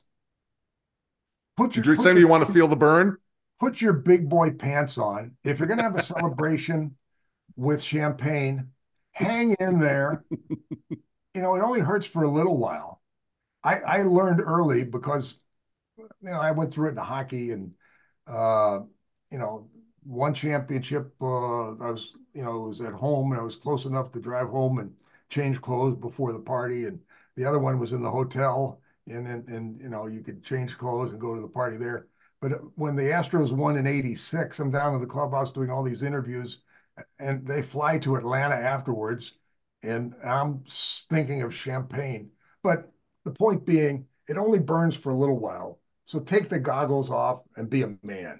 Put your, You're put saying your, you want to feel the burn? put your big boy pants on. If you're going to have a celebration with champagne, hang in there. You know, it only hurts for a little while. I, I learned early because, you know, I went through it in hockey and, uh, you know, one championship, uh, I was, you know, it was at home and I was close enough to drive home and change clothes before the party. And the other one was in the hotel and, and, and, you know, you could change clothes and go to the party there. But when the Astros won in eighty-six, I'm down in the clubhouse doing all these interviews and they fly to Atlanta afterwards. And I'm thinking of champagne. But the point being, it only burns for a little while. So take the goggles off and be a man.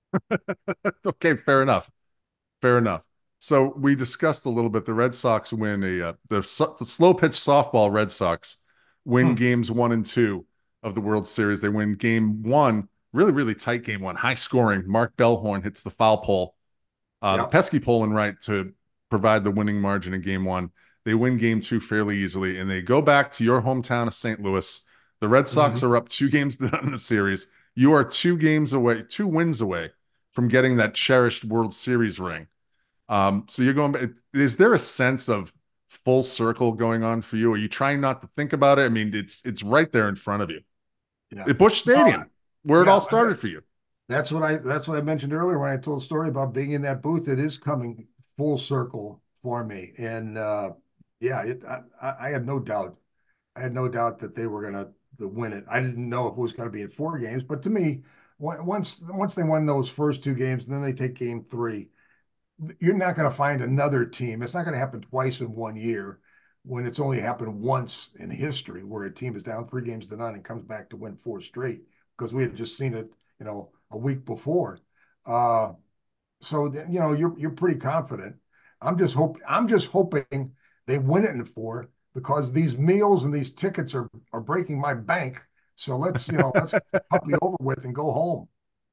Okay, fair enough. Fair enough. So we discussed a little bit. The Red Sox win a uh, the, the slow pitch softball Red Sox win Hmm. games one and two of the World Series. They win game one, really, really tight game one, high scoring. Mark Bellhorn hits the foul pole, uh, the Yep. pesky pole and right to provide the winning margin in game one. They win game two fairly easily, and they go back to your hometown of Saint Louis. The Red Sox Mm-hmm. are up two games to none in the series. You are two games away, two wins away from getting that cherished World Series ring. Um, so you're going, is there a sense of full circle going on for you? Are you trying not to think about it? I mean, it's it's right there in front of you. Yeah. At Busch No, Stadium, where it yeah, all started for you. that's what I that's what I mentioned earlier when I told a story about being in that booth. It is coming full circle for me, and uh, yeah, it, I, I had no doubt. I had no doubt that they were going to to win it. I didn't know if it was going to be in four games, but to me, once once they won those first two games, and then they take game three, you're not going to find another team. It's not going to happen twice in one year when it's only happened once in history where a team is down three games to none and comes back to win four straight because we had just seen it, you know, a week before. Uh, so you know, you're you're pretty confident. I'm just hope I'm just hoping they win it in four because these meals and these tickets are are breaking my bank. So let's you know let's get the puppy over with and go home.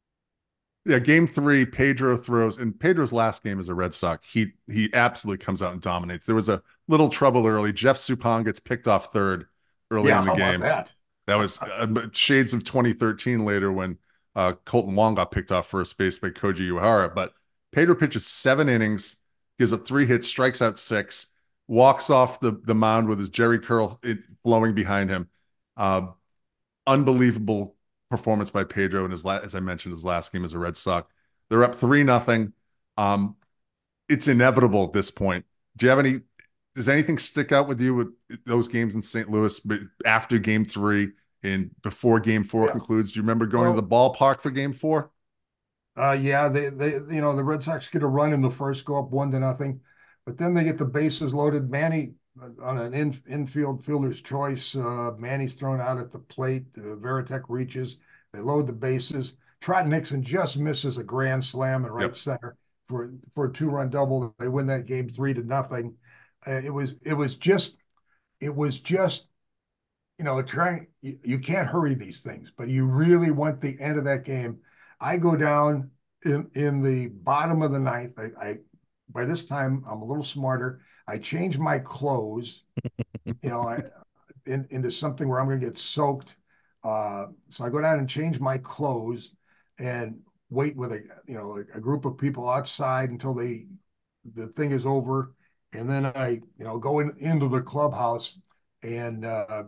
Yeah, game three, Pedro throws, and Pedro's last game as a Red Sox, he he absolutely comes out and dominates. There was a little trouble early. Jeff Suppan gets picked off third early Yeah, in the how about game. that? That was uh, shades of twenty thirteen later when uh, Colton Wong got picked off first base by Koji Uehara. But Pedro pitches seven innings, gives up three hits, strikes out six, walks off the, the mound with his Jerry curl it, flowing behind him. Uh, unbelievable performance by Pedro in his last, as I mentioned, his last game as a Red Sox. They're up three nothing. Um, it's inevitable at this point. Do you have any? Does anything stick out with you with those games in Saint Louis? But after Game Three and before Game Four Yeah. concludes, do you remember going Well, to the ballpark for Game Four? Uh, yeah, they they you know the Red Sox get a run in the first, go up one to nothing, but then they get the bases loaded. Manny uh, on an in, infield fielder's choice. Uh, Manny's thrown out at the plate. Uh, Veritek reaches. They load the bases. Trot Nixon just misses a grand slam in right Yep. center for for a two run double. They win that game three to nothing. Uh, it was it was just it was just you know, trying you, you can't hurry these things, but you really want the end of that game. I go down in in the bottom of the ninth. I, I by this time I'm a little smarter. I change my clothes, you know, I in, into something where I'm going to get soaked. Uh, so I go down and change my clothes and wait with a you know a, a group of people outside until they the thing is over, and then I you know go in, into the clubhouse and uh,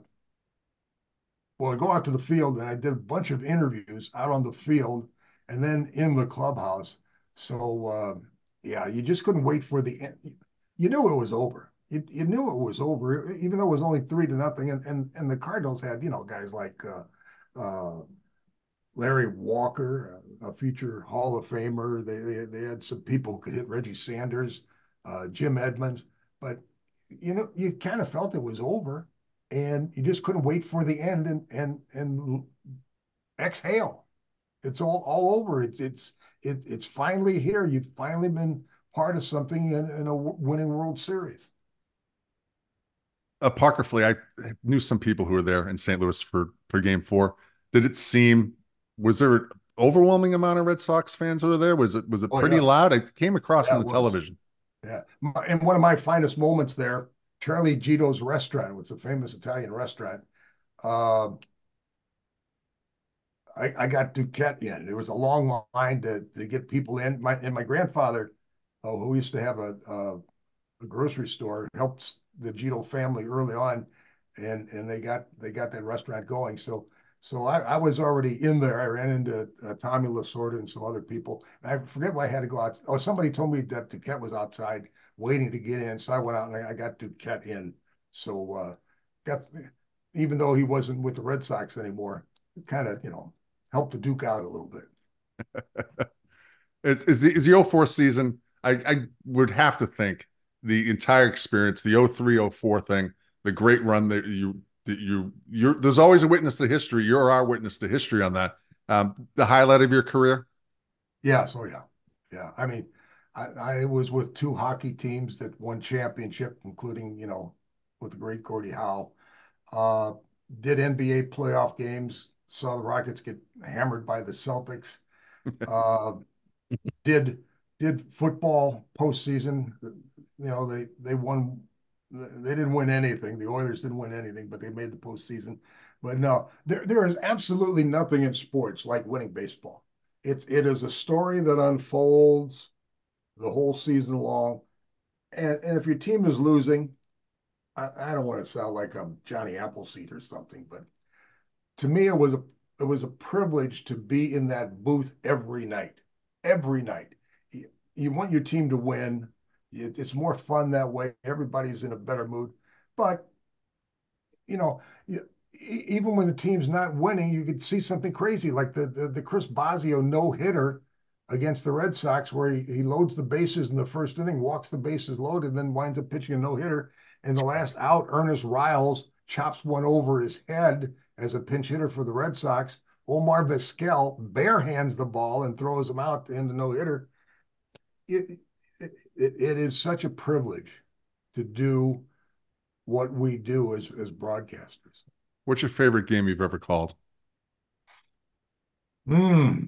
well, I go out to the field and I did a bunch of interviews out on the field and then in the clubhouse. So uh, yeah, you just couldn't wait for the end. You knew it was over. You, you knew it was over, even though it was only three to nothing. And and, and the Cardinals had you know guys like uh, uh, Larry Walker, a future Hall of Famer. They they, they had some people who could hit Reggie Sanders, uh, Jim Edmonds, but you know you kind of felt it was over, and you just couldn't wait for the end and and and exhale. It's all all over. It's it's it, it's finally here. You've finally been part of something in, in a winning World Series. Uh, Parker Flea, I knew some people who were there in Saint Louis for for Game Four. Did it seem? Was there an overwhelming amount of Red Sox fans who were there? Was it was it Oh, pretty yeah. loud? I came across Yeah, on it the was. television. Yeah, and one of my finest moments there, Charlie Gito's restaurant. Was a famous Italian restaurant. Uh, I, I got Duquette in. There was a long line to, to get people in. My and my grandfather, uh, who used to have a, a, a grocery store, helped the Gito family early on, and and they got they got that restaurant going. So so I, I was already in there. I ran into uh, Tommy Lasorda and some other people. And I forget why I had to go out. Oh, somebody told me that Duquette was outside waiting to get in. So I went out and I, I got Duquette in. So uh, got even though he wasn't with the Red Sox anymore, kind of you know helped the Duke out a little bit. Is is the, is the oh four season? I, I would have to think the entire experience, the oh three oh four thing, the great run that you that you you're there's always a witness to history. You're our witness to history on that. Um, the highlight of your career. Yeah, so yeah, yeah. I mean, I, I was with two hockey teams that won championship, including you know with the great Gordie Howe. Uh, did N B A playoff games. Saw the Rockets get hammered by the Celtics. Uh, did did football postseason. You know, they they won. They didn't win anything. The Oilers didn't win anything, but they made the postseason. But no, there there is absolutely nothing in sports like winning baseball. It it is a story that unfolds the whole season long. And, and if your team is losing, I, I don't want to sound like I'm Johnny Appleseed or something, but to me, it was a it was a privilege to be in that booth every night, every night. You, you want your team to win. It, it's more fun that way. Everybody's in a better mood. But you know, you, even when the team's not winning, you could see something crazy like the the, the Chris Bosio no hitter against the Red Sox, where he, he loads the bases in the first inning, walks the bases loaded, and then winds up pitching a no hitter. In the last out, Ernest Riles chops one over his head as a pinch hitter for the Red Sox. Omar Vizquel bare hands the ball and throws him out to end the no hitter. It, it, it is such a privilege to do what we do as, as broadcasters. What's your favorite game you've ever called? Hmm.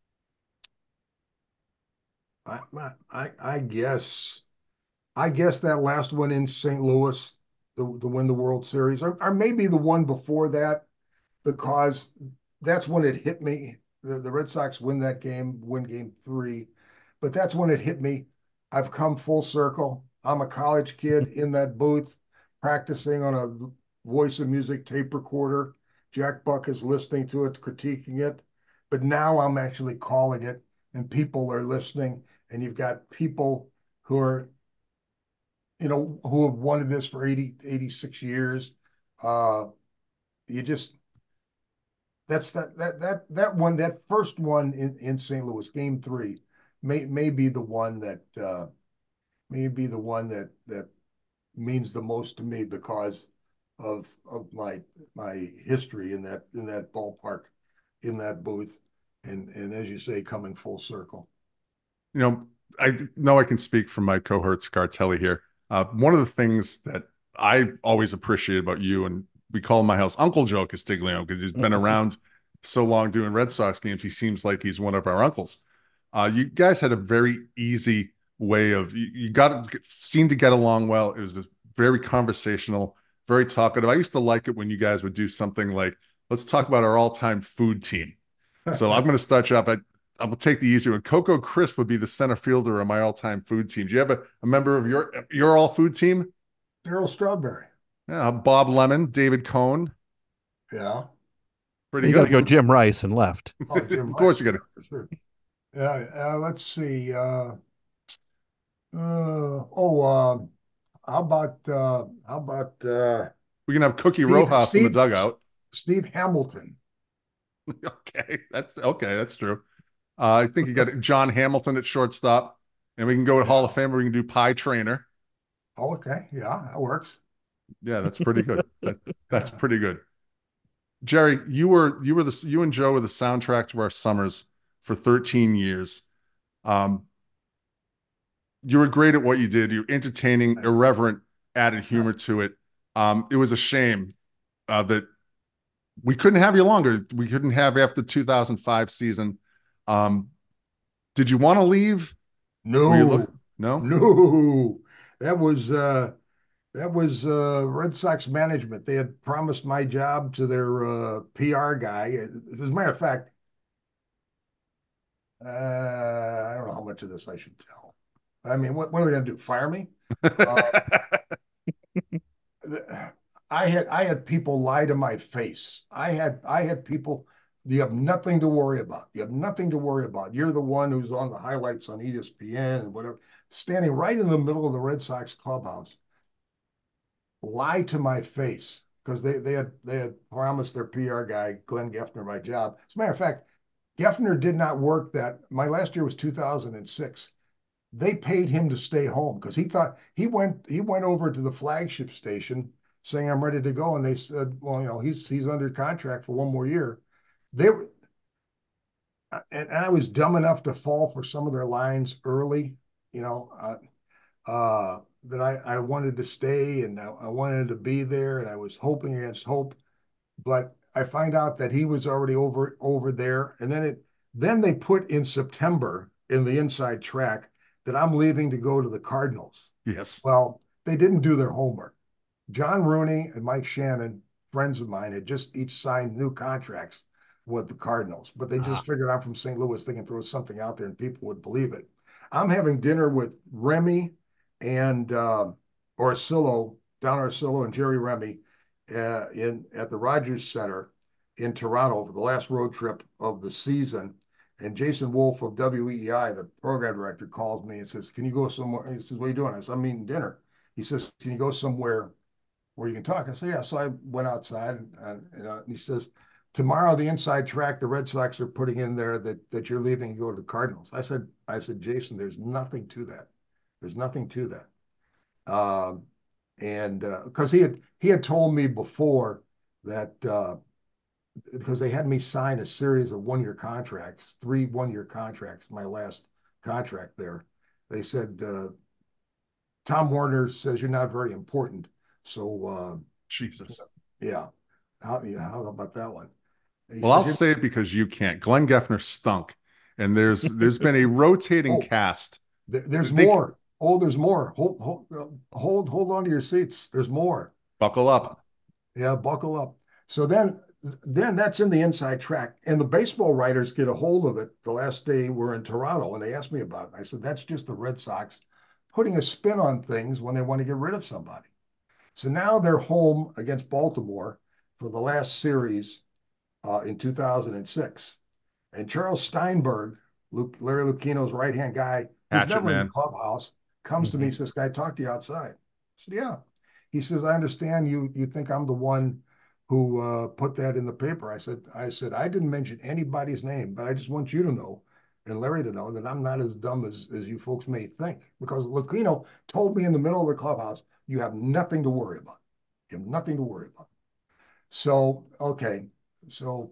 I, I, I guess, I guess that last one in Saint Louis, the, the win the World Series, or, or maybe the one before that, because that's when it hit me. The, the Red Sox win that game, win game three, but that's when it hit me. I've come full circle. I'm a college kid in that booth practicing on a Voice of Music tape recorder. Jack Buck is listening to it, critiquing it, but now I'm actually calling it, and people are listening, and you've got people who are, you know, who have wanted this for eighty, eighty-six years. Uh, you just, that's that, that, that, that one, that first one in, in Saint Louis, game three, may, may be the one that, uh, may be the one that, that means the most to me because of, of my, my history in that, in that ballpark, in that booth. And, and as you say, coming full circle. You know, I know I can speak for my cohort Scartelli here. Uh, one of the things that I always appreciate about you, and we call him my house Uncle Joe Castiglione because he's been around so long doing Red Sox games. He seems like he's one of our uncles. Uh, you guys had a very easy way of, you, you got seemed to get along well. It was a very conversational, very talkative. I used to like it when you guys would do something like, let's talk about our all-time food team. So I'm going to start you off. I, I will take the easy one. Coco Crisp would be the center fielder on my all-time food team. Do you have a, a member of your your all food team? Darryl Strawberry. Yeah, Bob Lemon, David Cohn. Yeah. Pretty You good. got to go Jim Rice and left. Oh, Jim Of course Rice, you got to. for sure. Yeah. Uh, let's see. Uh, uh, oh, uh, how about uh, how about uh, We can have Cookie Steve, Rojas in the Steve, dugout. Steve Hamilton. Okay, that's okay. That's true. Uh, I think you got John Hamilton at shortstop, and we can go with Yeah. Hall of Famer. We can do Pie Trainer. Oh, okay. Yeah, that works. Yeah, that's pretty good. That, that's pretty good. Jerry, you were you were the you and Joe were the soundtrack to our summers for thirteen years. Um, you were great at what you did. You were entertaining, irreverent, added humor to it. Um, it was a shame uh, that we couldn't have you longer. We couldn't have after the two thousand five season. Um, did you want to leave? No, look- no, no, that was uh, that was uh, Red Sox management. They had promised my job to their uh, P R guy. As a matter of fact, uh, I don't know how much of this I should tell. I mean, what, what are they going to do? Fire me? Uh, I had I had people lie to my face. I had I had people. You have nothing to worry about. You have nothing to worry about. You're the one who's on the highlights on E S P N and whatever, standing right in the middle of the Red Sox clubhouse. Lie to my face because they they had they had promised their P R guy Glenn Geffner my job. As a matter of fact, Geffner did not work that. My last year was two thousand six. They paid him to stay home because he thought he went he went over to the flagship station saying I'm ready to go, and they said, well, you know, he's he's under contract for one more year. They were, and, and I was dumb enough to fall for some of their lines early, you know, uh, uh, that I I wanted to stay and I, I wanted to be there, and I was hoping against hope, but I find out that he was already over over there, and then it then they put in September in the inside track that I'm leaving to go to the Cardinals. yes. Well, they didn't do their homework. John Rooney and Mike Shannon, friends of mine, had just each signed new contracts with the Cardinals, but they just Ah. figured I'm from Saint Louis, they can throw something out there and people would believe it. I'm having dinner with Remy and uh, Orsillo, Don Orsillo and Jerry Remy uh, in at the Rogers Center in Toronto for the last road trip of the season. And Jason Wolf of W E E I, the program director, calls me and says, "Can you go somewhere?" He says, "What are you doing?" I said, "I'm eating dinner." He says, "Can you go somewhere where you can talk?" I said, "Yeah." So I went outside, and, and, and, uh, and he says, "Tomorrow, the inside track, the Red Sox are putting in there that that you're leaving and go to the Cardinals." I said, "I said, Jason, there's nothing to that. There's nothing to that." Um, and because uh, he had he had told me before that uh, because they had me sign a series of one-year contracts, three one-year contracts, my last contract there. They said, uh, "Tom Werner says you're not very important." So, uh, Jesus. yeah. How, yeah, how about that one? He Well, I'll says, say it because you can't. Glenn Geffner stunk, and there's there's been a rotating Oh. cast. "There's They- more. Oh, there's more. Hold, hold, uh, hold, hold on to your seats. There's more." Buckle up. Yeah, buckle up. So then, then that's in the inside track, and the baseball writers get a hold of it the last day we're in Toronto, and they asked me about it. I said, "That's just the Red Sox putting a spin on things when they want to get rid of somebody." So now they're home against Baltimore for the last series uh, in two thousand six. And Charles Steinberg, Luke, Larry Lucchino's right-hand guy, who's Hatchet never in the man. clubhouse, comes to me Mhm. and says, "Can I talk to you outside?" I said, "Yeah." He says, "I understand you you think I'm the one who uh, put that in the paper." I said, I said, "I didn't mention anybody's name, but I just want you to know and Larry to know that I'm not as dumb as, as you folks may think." Because Lucchino told me in the middle of the clubhouse, "You have nothing to worry about. You have nothing to worry about." So, okay. So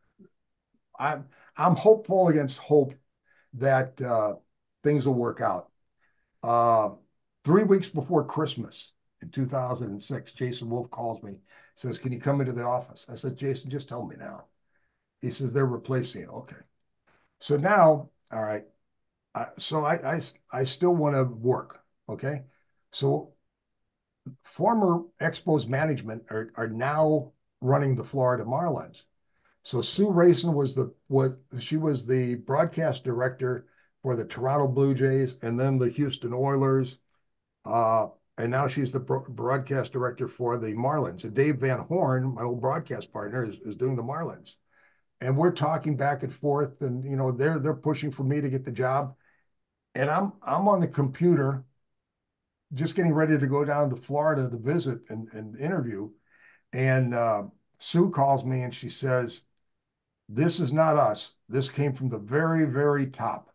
I'm I'm hopeful against hope that uh, things will work out. Uh, three weeks before Christmas in two thousand six, Jason Wolf calls me, says, "Can you come into the office?" I said, "Jason, just tell me now." He says, "They're replacing you." Okay. So now, all right. Uh, so I, I, I still want to work. Okay. So former Expos management are, are now running the Florida Marlins. So Sue Rayson was the was she was the broadcast director for the Toronto Blue Jays and then the Houston Oilers, uh, and now she's the bro- broadcast director for the Marlins. And Dave Van Horn, my old broadcast partner, is, is doing the Marlins. And we're talking back and forth, and you know they're they're pushing for me to get the job, and I'm I'm on the computer, just getting ready to go down to Florida to visit and, and interview, and uh, Sue calls me and she says, "This is not us. This came from the very, very top,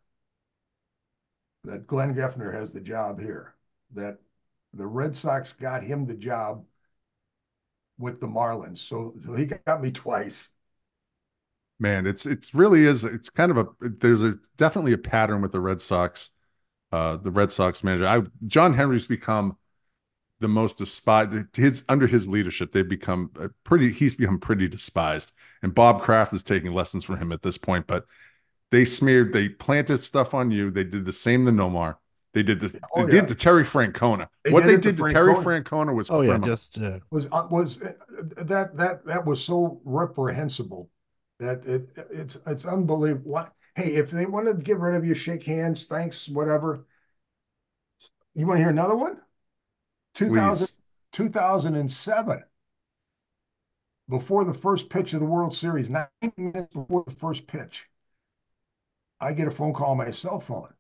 that Glenn Geffner has the job here, that the Red Sox got him the job with the Marlins." So, so he got me twice. Man, it's it's really is it's kind of a there's a definitely a pattern with the Red Sox, uh, the Red Sox manager. I John Henry's become the most despised. His under his leadership, they've become a pretty. He's become pretty despised, and Bob Kraft is taking lessons from him at this point. But they smeared, they planted stuff on you. They did the same to Nomar. They did this. Oh, They yeah. did to Terry Francona. They what did they it to did to Terry Francona. Francona was Oh yeah, criminal. just uh, Was uh, was uh, that that that was so reprehensible that it it's it's unbelievable. What? Hey, if they want to get rid of you, shake hands, thanks, whatever. You want to hear another one? two thousand, Please. two thousand seven, before the first pitch of the World Series, ninety minutes before the first pitch, I get a phone call on my cell phone.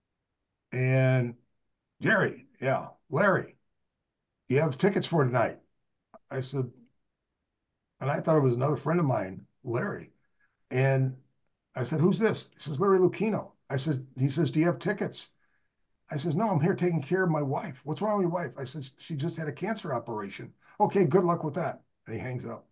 And Jerry, yeah, Larry, you have tickets for tonight. I said, and I thought it was another friend of mine, Larry. And I said, "Who's this?" He says, "Larry Lucchino." I said, he says, "Do you have tickets?" I says, "No, I'm here taking care of my wife." "What's wrong with your wife?" I said, "She just had a cancer operation." "Okay, good luck with that." And he hangs up.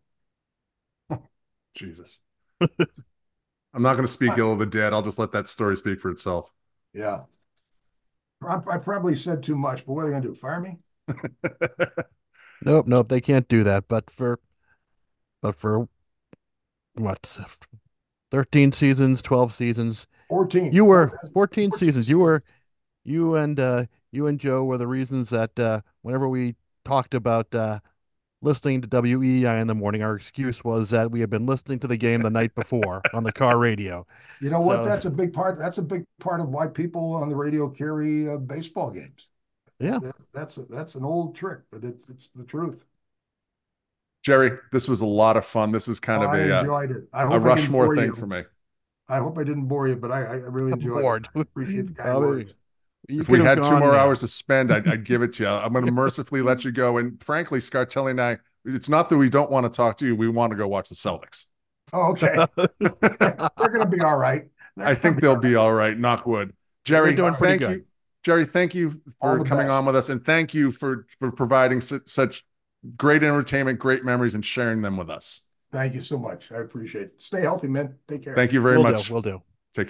Jesus. I'm not going to speak ill of the dead. I'll just let that story speak for itself. Yeah. I, I probably said too much, but what are they going to do? Fire me? nope, nope, they can't do that. But for but for what, thirteen seasons, twelve seasons, fourteen. you were fourteen, fourteen fourteen seasons. You were you and uh, you and Joe were the reasons that uh, whenever we talked about uh, listening to W E I in the morning. Our excuse was that we had been listening to the game the night before on the car radio. You know what? So- That's a big part. That's a big part of why people on the radio carry uh, baseball games. Yeah. That, that's a, that's an old trick, but it's it's the truth. Jerry, this was a lot of fun. This is kind Oh, of I a uh, enjoyed it. I hope a I didn't Rushmore bore thing you. for me. I hope I didn't bore you, but I, I really I'm enjoyed bored. it. Appreciate the kind I mean, words. you If could we have had two gone more now. hours to spend, I'd, I'd give it to you. I'm going to mercifully let you go. And frankly, Scartelli and I, it's not that we don't want to talk to you. We want to go watch the Celtics. Oh, okay. They're going to be all right. They're I gonna think they'll all be right. all right. Knock wood. Jerry, doing pretty thank good. you. Jerry, thank you All for the coming best. on with us. And thank you for, for providing su- such great entertainment, great memories, and sharing them with us. Thank you so much. I appreciate it. Stay healthy, man. Take care. Thank you very Will much. do. Will do.